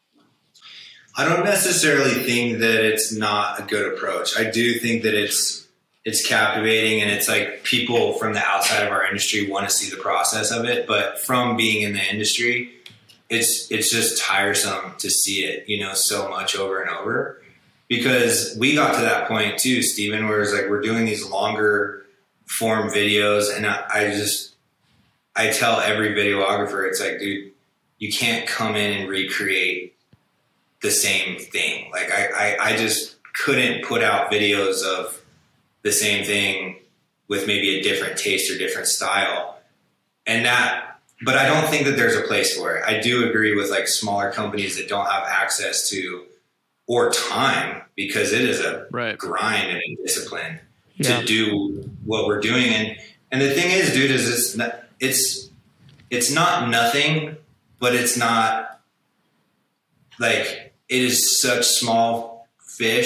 I don't necessarily think that it's not a good approach. I do think that it's it's captivating, and it's like people from the outside of our industry want to see the process of it. But from being in the industry, it's it's just tiresome to see it, you know, so much over and over. Because we got to that point too, Steven, where it's like we're doing these longer form videos, and I, I just I tell every videographer, it's like, dude, you can't come in and recreate the same thing. Like I, I, I just couldn't put out videos of the same thing with maybe a different taste or different style. And that, but I don't think that there's a place for it. I do agree with like smaller companies that don't have access to or time, because it is a Right. grind and a discipline Yeah. to do what we're doing. And, and the thing is, dude, is it's, not, it's, it's not nothing, but it's not like, it is such small fish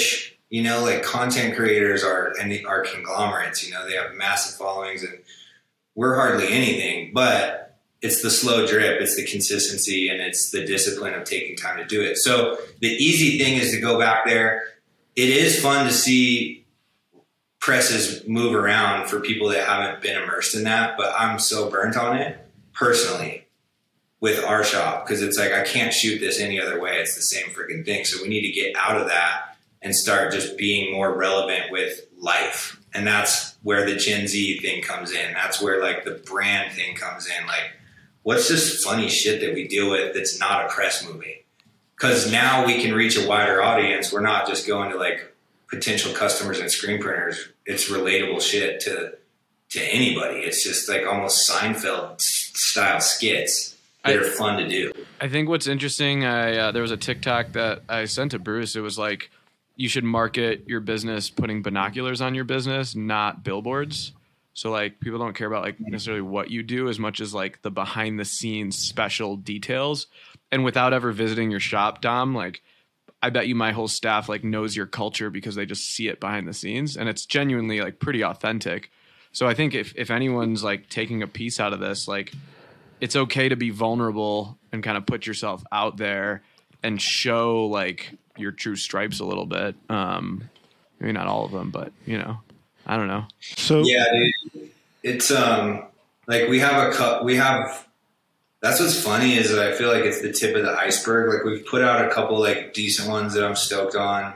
You know, like content creators are and they are conglomerates. You know, they have massive followings, and we're hardly anything. But it's the slow drip, it's the consistency, and it's the discipline of taking time to do it. So the easy thing is to go back there. It is fun to see presses move around for people that haven't been immersed in that, but I'm so burnt on it personally with our shop because it's like I can't shoot this any other way. It's the same freaking thing. So we need to get out of that and start just being more relevant with life. And that's where the Gen Z thing comes in. That's where like the brand thing comes in. Like, what's this funny shit that we deal with that's not a press movie? Because now we can reach a wider audience. We're not just going to like potential customers and screen printers. It's relatable shit to to anybody. It's just like almost Seinfeld style skits that I, are fun to do. I think what's interesting, I uh, there was a TikTok that I sent to Bruce. It was like, you should market your business putting binoculars on your business, not billboards. So like people don't care about like necessarily what you do as much as like the behind the scenes special details. And without ever visiting your shop, Dom, like I bet you my whole staff like knows your culture because they just see it behind the scenes, and it's genuinely like pretty authentic. So I think if, if anyone's like taking a piece out of this, like it's okay to be vulnerable and kind of put yourself out there and show like your true stripes a little bit. Um, maybe not all of them, but you know, I don't know. So yeah, dude, it's um like we have a cut. We have. That's what's funny is that I feel like it's the tip of the iceberg. Like we've put out a couple like decent ones that I'm stoked on,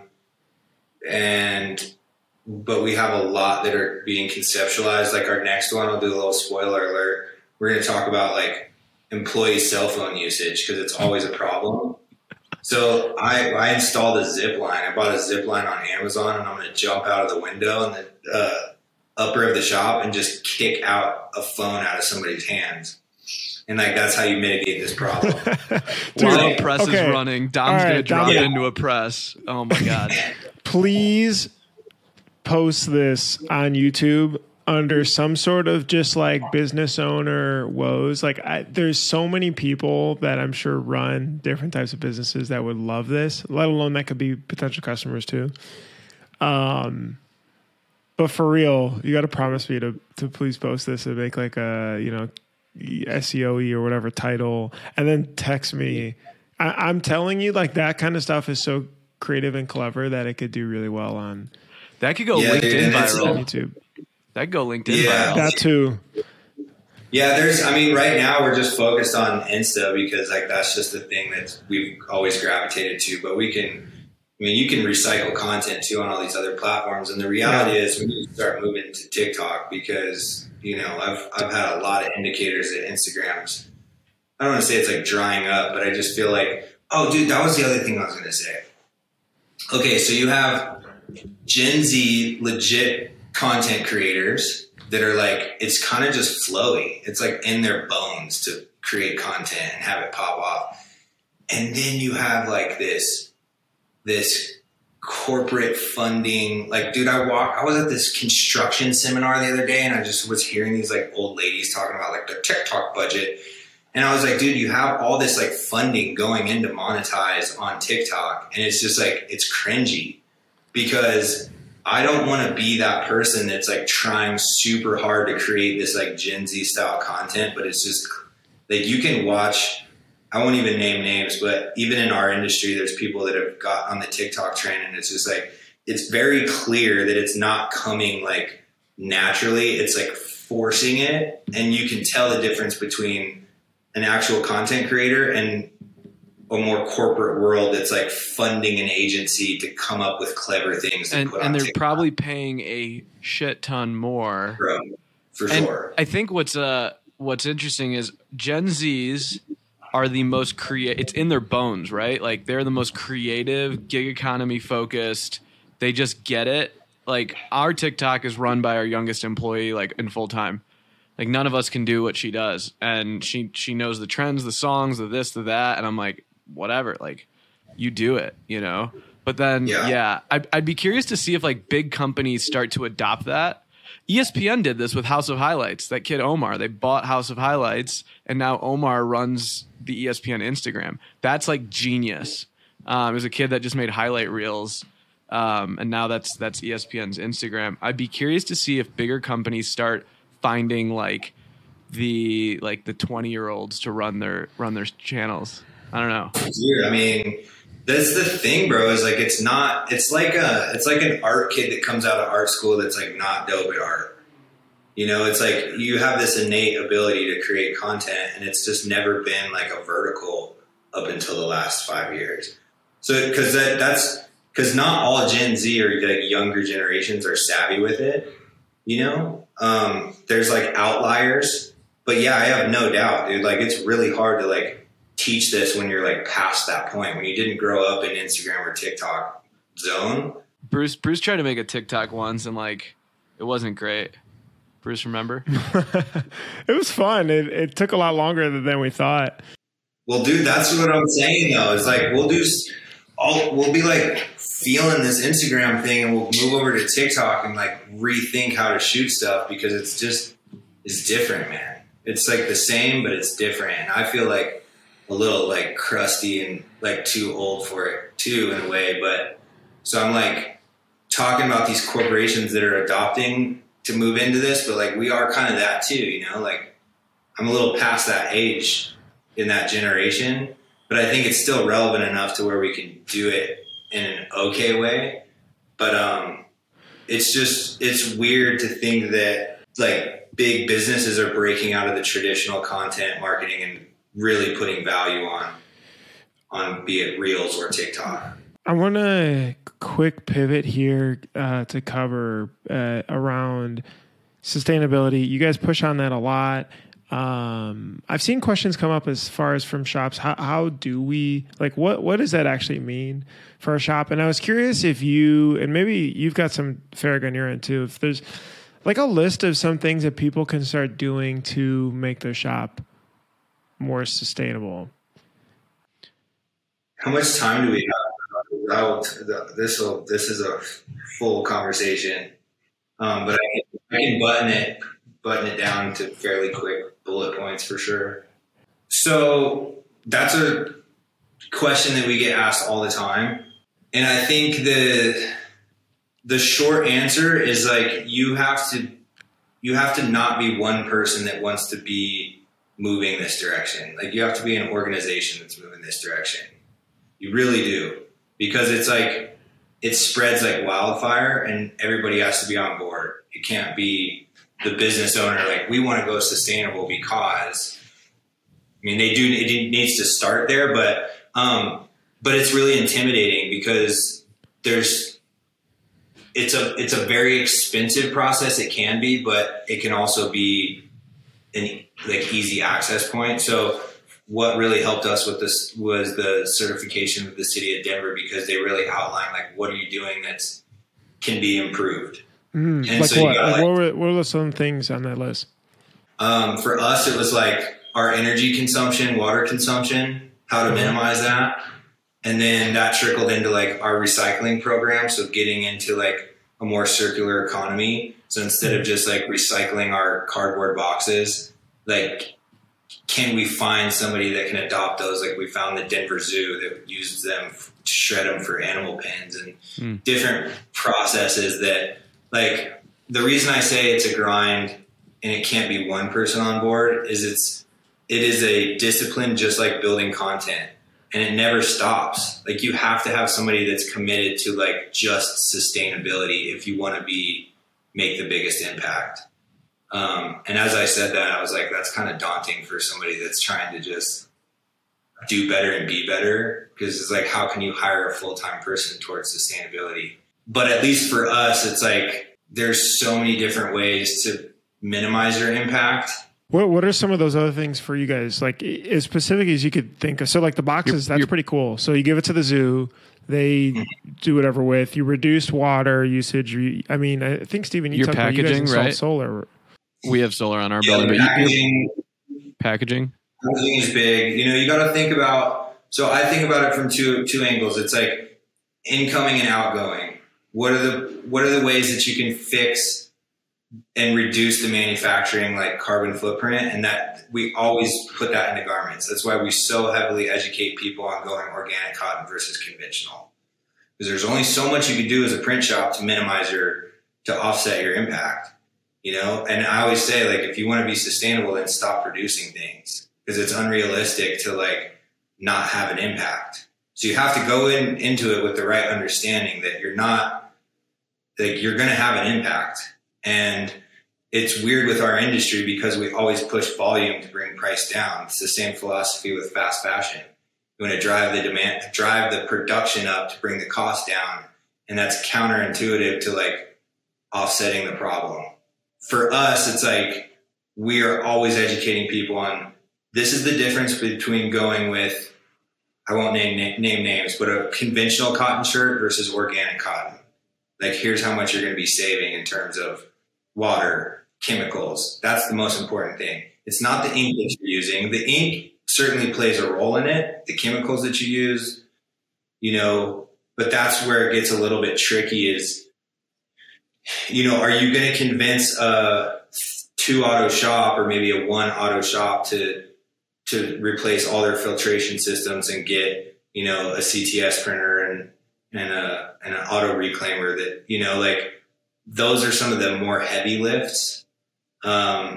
and but we have a lot that are being conceptualized. Like our next one, I'll do a little spoiler alert. We're going to talk about like employee cell phone usage because it's always a problem. So I, I installed a zip line. I bought a zip line on Amazon, and I'm going to jump out of the window in the uh, upper of the shop and just kick out a phone out of somebody's hands. And like that's how you mitigate this problem. While a press okay. is running, Dom's right, going to drop Dom, yeah. into a press. Oh my God. Please post this on YouTube under some sort of just like business owner woes. Like I, there's so many people that I'm sure run different types of businesses that would love this, let alone that could be potential customers too. Um, but for real, you got to promise me to, to please post this and make like a, you know, S E O E or whatever title, and then text me. I, I'm telling you, like that kind of stuff is so creative and clever that it could do really well on. That could go yeah, LinkedIn viral. On YouTube. That could go LinkedIn yeah. viral. That too. Yeah, there's. I mean, right now we're just focused on Insta because like that's just the thing that we've always gravitated to. But we can. I mean, you can recycle content too on all these other platforms, and the reality yeah. is we need to start moving to TikTok because. You know, I've I've had a lot of indicators that Instagram's, I don't want to say it's like drying up, but I just feel like, oh, dude, that was the other thing I was going to say. Okay, so you have Gen Z legit content creators that are like, it's kind of just flowy. It's like in their bones to create content and have it pop off. And then you have like this, this corporate funding. Like, dude, I walk, I was at this construction seminar the other day and I just was hearing these like old ladies talking about like their TikTok budget. And I was like, dude, you have all this like funding going in to monetize on TikTok. And it's just like, it's cringy because I don't want to be that person that's like trying super hard to create this like Gen Z style content, but it's just like, you can watch, I won't even name names, but even in our industry, there's people that have got on the TikTok train and it's just like, it's very clear that it's not coming like naturally. It's like forcing it. And you can tell the difference between an actual content creator and a more corporate world that's like funding an agency to come up with clever things. To and put and on they're TikTok. probably paying a shit ton more. Bro, for and sure. I think what's uh what's interesting is Gen Zs are the most creative. It's in their bones, right? Like they're the most creative, gig economy focused. They just get it. Like our TikTok is run by our youngest employee, like in full time. Like none of us can do what she does, and she she knows the trends, the songs, the this, the that, and I'm like, whatever. Like you do it, you know. But then, yeah, yeah I'd, I'd be curious to see if like big companies start to adopt that. E S P N did this with House of Highlights. That kid Omar, they bought House of Highlights, and now Omar runs the E S P N Instagram. That's like genius. Um, there's a kid that just made highlight reels Um, and now that's that's E S P N's Instagram. I'd be curious to see if bigger companies start finding like the like the twenty year olds to run their run their channels. I don't know. Dude, I mean, that's the thing, bro, is like it's not it's like a it's like an art kid that comes out of art school that's like not dope at art. You know, it's like you have this innate ability to create content, and it's just never been like a vertical up until the last five years. So because that that's because not all Gen Z or like younger generations are savvy with it. You know, um, there's like outliers, but yeah, I have no doubt, dude. Like it's really hard to like teach this when you're like past that point, when you didn't grow up in Instagram or TikTok zone. Bruce Bruce tried to make a TikTok once, and like it wasn't great. Bruce, remember? It was fun. It, it took a lot longer than we thought. Well, dude, that's what I'm saying though. It's like we'll do, all we'll be like feeling this Instagram thing, and we'll move over to TikTok and like rethink how to shoot stuff because it's just it's different, man. It's like the same, but it's different. And I feel like a little like crusty and like too old for it too in a way. But so I'm like talking about these corporations that are adopting to move into this, but like we are kind of that too, you know, like I'm a little past that age in that generation, but I think it's still relevant enough to where we can do it in an okay way. But um, it's just, it's weird to think that like big businesses are breaking out of the traditional content marketing and really putting value on, on be it Reels or TikTok. I want to quick pivot here uh, to cover uh, around sustainability. You guys push on that a lot. Um, I've seen questions come up as far as from shops. How, how do we like what what does that actually mean for a shop? And I was curious if you and maybe you've got some Farag on your end too. If there's like a list of some things that people can start doing to make their shop more sustainable. How much time do we have? This will this is a full conversation, um, but I can, I can button it button it down to fairly quick bullet points for sure. So that's a question that we get asked all the time, and I think the the short answer is like you have to you have to not be one person that wants to be moving this direction. Like you have to be an organization that's moving this direction. You really do. Because it's like, it spreads like wildfire and everybody has to be on board. It can't be the business owner, like, we want to go sustainable because, I mean, they do, it needs to start there, but, um, but it's really intimidating because there's, it's a, it's a very expensive process. It can be, but it can also be an like easy access point. So, what really helped us with this was the certification with the city of Denver because they really outlined like what are you doing that's can be improved. Mm, and like so what? Got, like, what were what were some things on that list? Um, for us, it was like our energy consumption, water consumption, how to minimize that, and then that trickled into like our recycling program. So getting into like a more circular economy. So instead of just like recycling our cardboard boxes, like can we find somebody that can adopt those? Like we found the Denver Zoo that uses them to shred them for animal pens and mm. different processes that like the reason I say it's a grind and it can't be one person on board is it's, it is a discipline just like building content and it never stops. Like you have to have somebody that's committed to like just sustainability if you want to be, make the biggest impact. Um, and as I said that, I was like, that's kind of daunting for somebody that's trying to just do better and be better. Because it's like, how can you hire a full-time person towards sustainability? But at least for us, it's like, there's so many different ways to minimize your impact. What What are some of those other things for you guys? Like as specific as you could think of. So like the boxes, you're, that's you're, pretty cool. So you give it to the zoo. They mm-hmm. do whatever with. You reduce water usage. You, I mean, I think, Steven, you you're talked about you guys installed right? solar. We have solar on our yeah, building. Packaging, packaging. Packaging is big. You know, you got to think about, so I think about it from two, two angles. It's like incoming and outgoing. What are the, what are the ways that you can fix and reduce the manufacturing like carbon footprint? And that we always put that into garments. That's why we so heavily educate people on going organic cotton versus conventional. because there's only so much you can do as a print shop to minimize your, to offset your impact, you know? And I always say, like, if you want to be sustainable, then stop producing things, because it's unrealistic to like not have an impact. So you have to go in into it with the right understanding that you're not, like, you're going to have an impact. And it's weird with our industry because we always push volume to bring price down. It's the same philosophy with fast fashion. You want to drive the demand, drive the production up to bring the cost down. And that's counterintuitive to like offsetting the problem. For us, it's like we are always educating people on, this is the difference between going with, I won't name, name names, but a conventional cotton shirt versus organic cotton. Like, here's how much you're going to be saving in terms of water, chemicals. That's the most important thing. It's not the ink that you're using. The ink certainly plays a role in it, the chemicals that you use, you know, but that's where it gets a little bit tricky is, you know, are you going to convince a two auto shop or maybe a one auto shop to, to replace all their filtration systems and get, you know, a C T S printer and, and a, and an auto reclaimer that, you know, like those are some of the more heavy lifts. Um,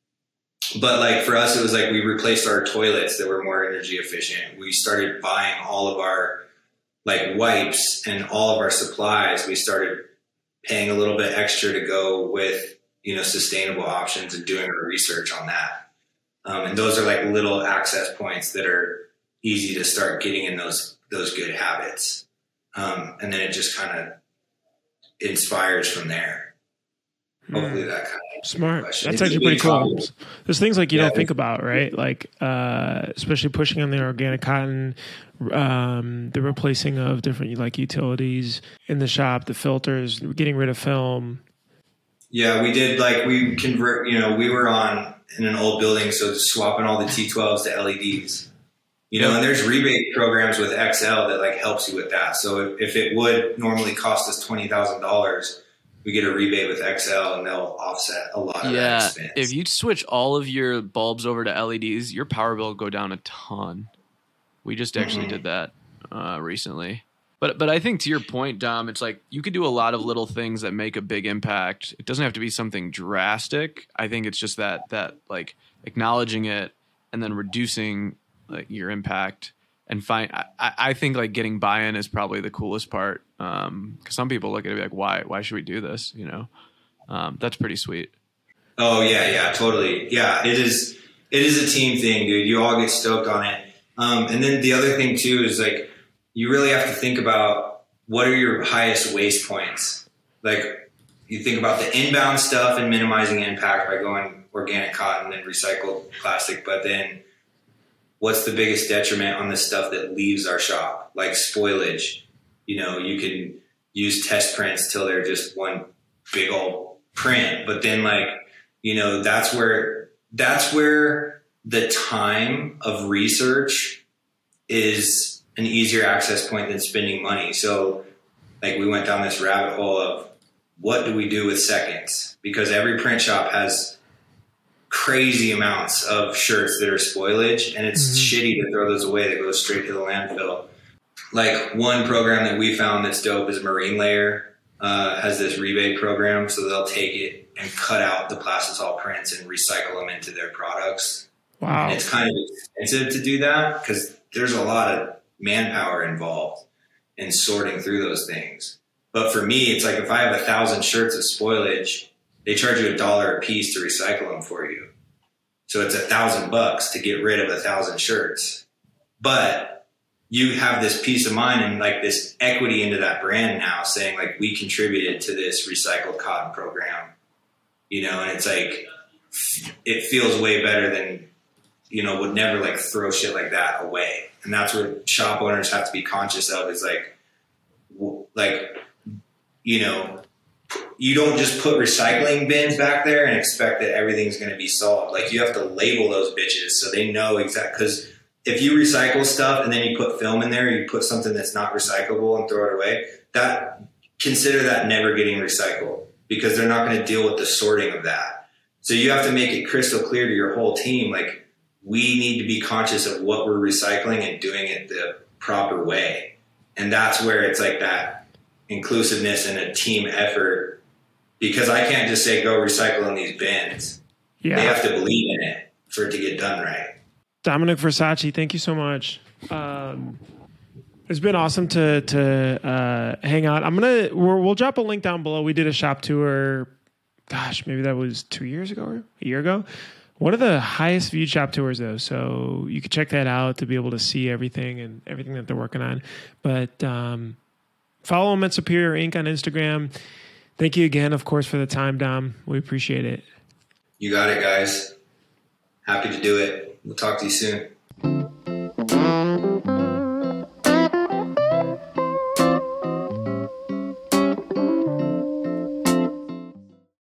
But like for us, it was like we replaced our toilets that were more energy efficient. We started buying all of our like wipes and all of our supplies. We started paying a little bit extra to go with, you know, sustainable options and doing our research on that. Um, and those are like little access points that are easy to start getting in those, those good habits. Um, and then it just kind of inspires from there. Hopefully that kind of smart. question. That's It's actually pretty cool. problem. There's things like you Yeah. don't think about, right? Like, uh, especially pushing on the organic cotton, um, the replacing of different like utilities in the shop, the filters, getting rid of film. Yeah, we did like we convert, you know, we were on in an old building, so swapping all the T twelves to L E Ds. You know, and there's rebate programs with X L that like helps you with that. So if, if it would normally cost us twenty thousand dollars, we get a rebate with X L and they'll offset a lot of that Yeah, expense. if you switch all of your bulbs over to L E Ds, your power bill will go down a ton. We just actually Mhm. did that uh, recently. But but I think to your point, Dom, it's like you could do a lot of little things that make a big impact. It doesn't have to be something drastic. I think it's just that that like acknowledging it and then reducing like your impact and find. I, I think like getting buy-in is probably the coolest part. Um, because some people look at it and be like, why why should we do this? You know, um, that's pretty sweet. Oh yeah, yeah, totally. Yeah, it is. It is a team thing, dude. You all get stoked on it. Um, and then the other thing too is like you really have to think about what are your highest waste points. Like you think about the inbound stuff and minimizing impact by going organic cotton and recycled plastic, but then what's the biggest detriment on the stuff that leaves our shop, like spoilage? You know, you can use test prints till they're just one big old print, but then like, you know, that's where, that's where the time of research is an easier access point than spending money. So like we went down this rabbit hole of what do we do with seconds? Because every print shop has crazy amounts of shirts that are spoilage, and it's mm-hmm. shitty to throw those away. That goes straight to the landfill. Like one program that we found that's dope is Marine Layer uh, has this rebate program, so they'll take it and cut out the plastisol prints and recycle them into their products. Wow, and it's kind of expensive to do that because there's a lot of manpower involved in sorting through those things. But for me, it's like if I have a thousand shirts of spoilage, they charge you a dollar a piece to recycle them for you. So it's a thousand bucks to get rid of a thousand shirts. But you have this peace of mind and like this equity into that brand now saying like, we contributed to this recycled cotton program, you know, and it's like, it feels way better than, you know, would never like throw shit like that away. And that's what shop owners have to be conscious of is like, like, you know, you don't just put recycling bins back there and expect that everything's going to be solved. Like you have to label those bitches so they know exactly. Because if you recycle stuff and then you put film in there, you put something that's not recyclable and throw it away, that consider that never getting recycled because they're not going to deal with the sorting of that. So you have to make it crystal clear to your whole team, like we need to be conscious of what we're recycling and doing it the proper way. And that's where it's like that inclusiveness and a team effort, because I can't just say, go recycle in these bins. Yeah. They have to believe in it for it to get done right. Dominic Versace, thank you so much. Um, it's been awesome to to uh, hang out. I'm gonna we're, we'll drop a link down below. We did a shop tour. Gosh, maybe that was two years ago or a year ago. One of the highest viewed shop tours, though, so you can check that out to be able to see everything and everything that they're working on. But um, follow them at Superior Incorporated on Instagram. Thank you again, of course, for the time, Dom. We appreciate it. You got it, guys. Happy to do it. We'll talk to you soon.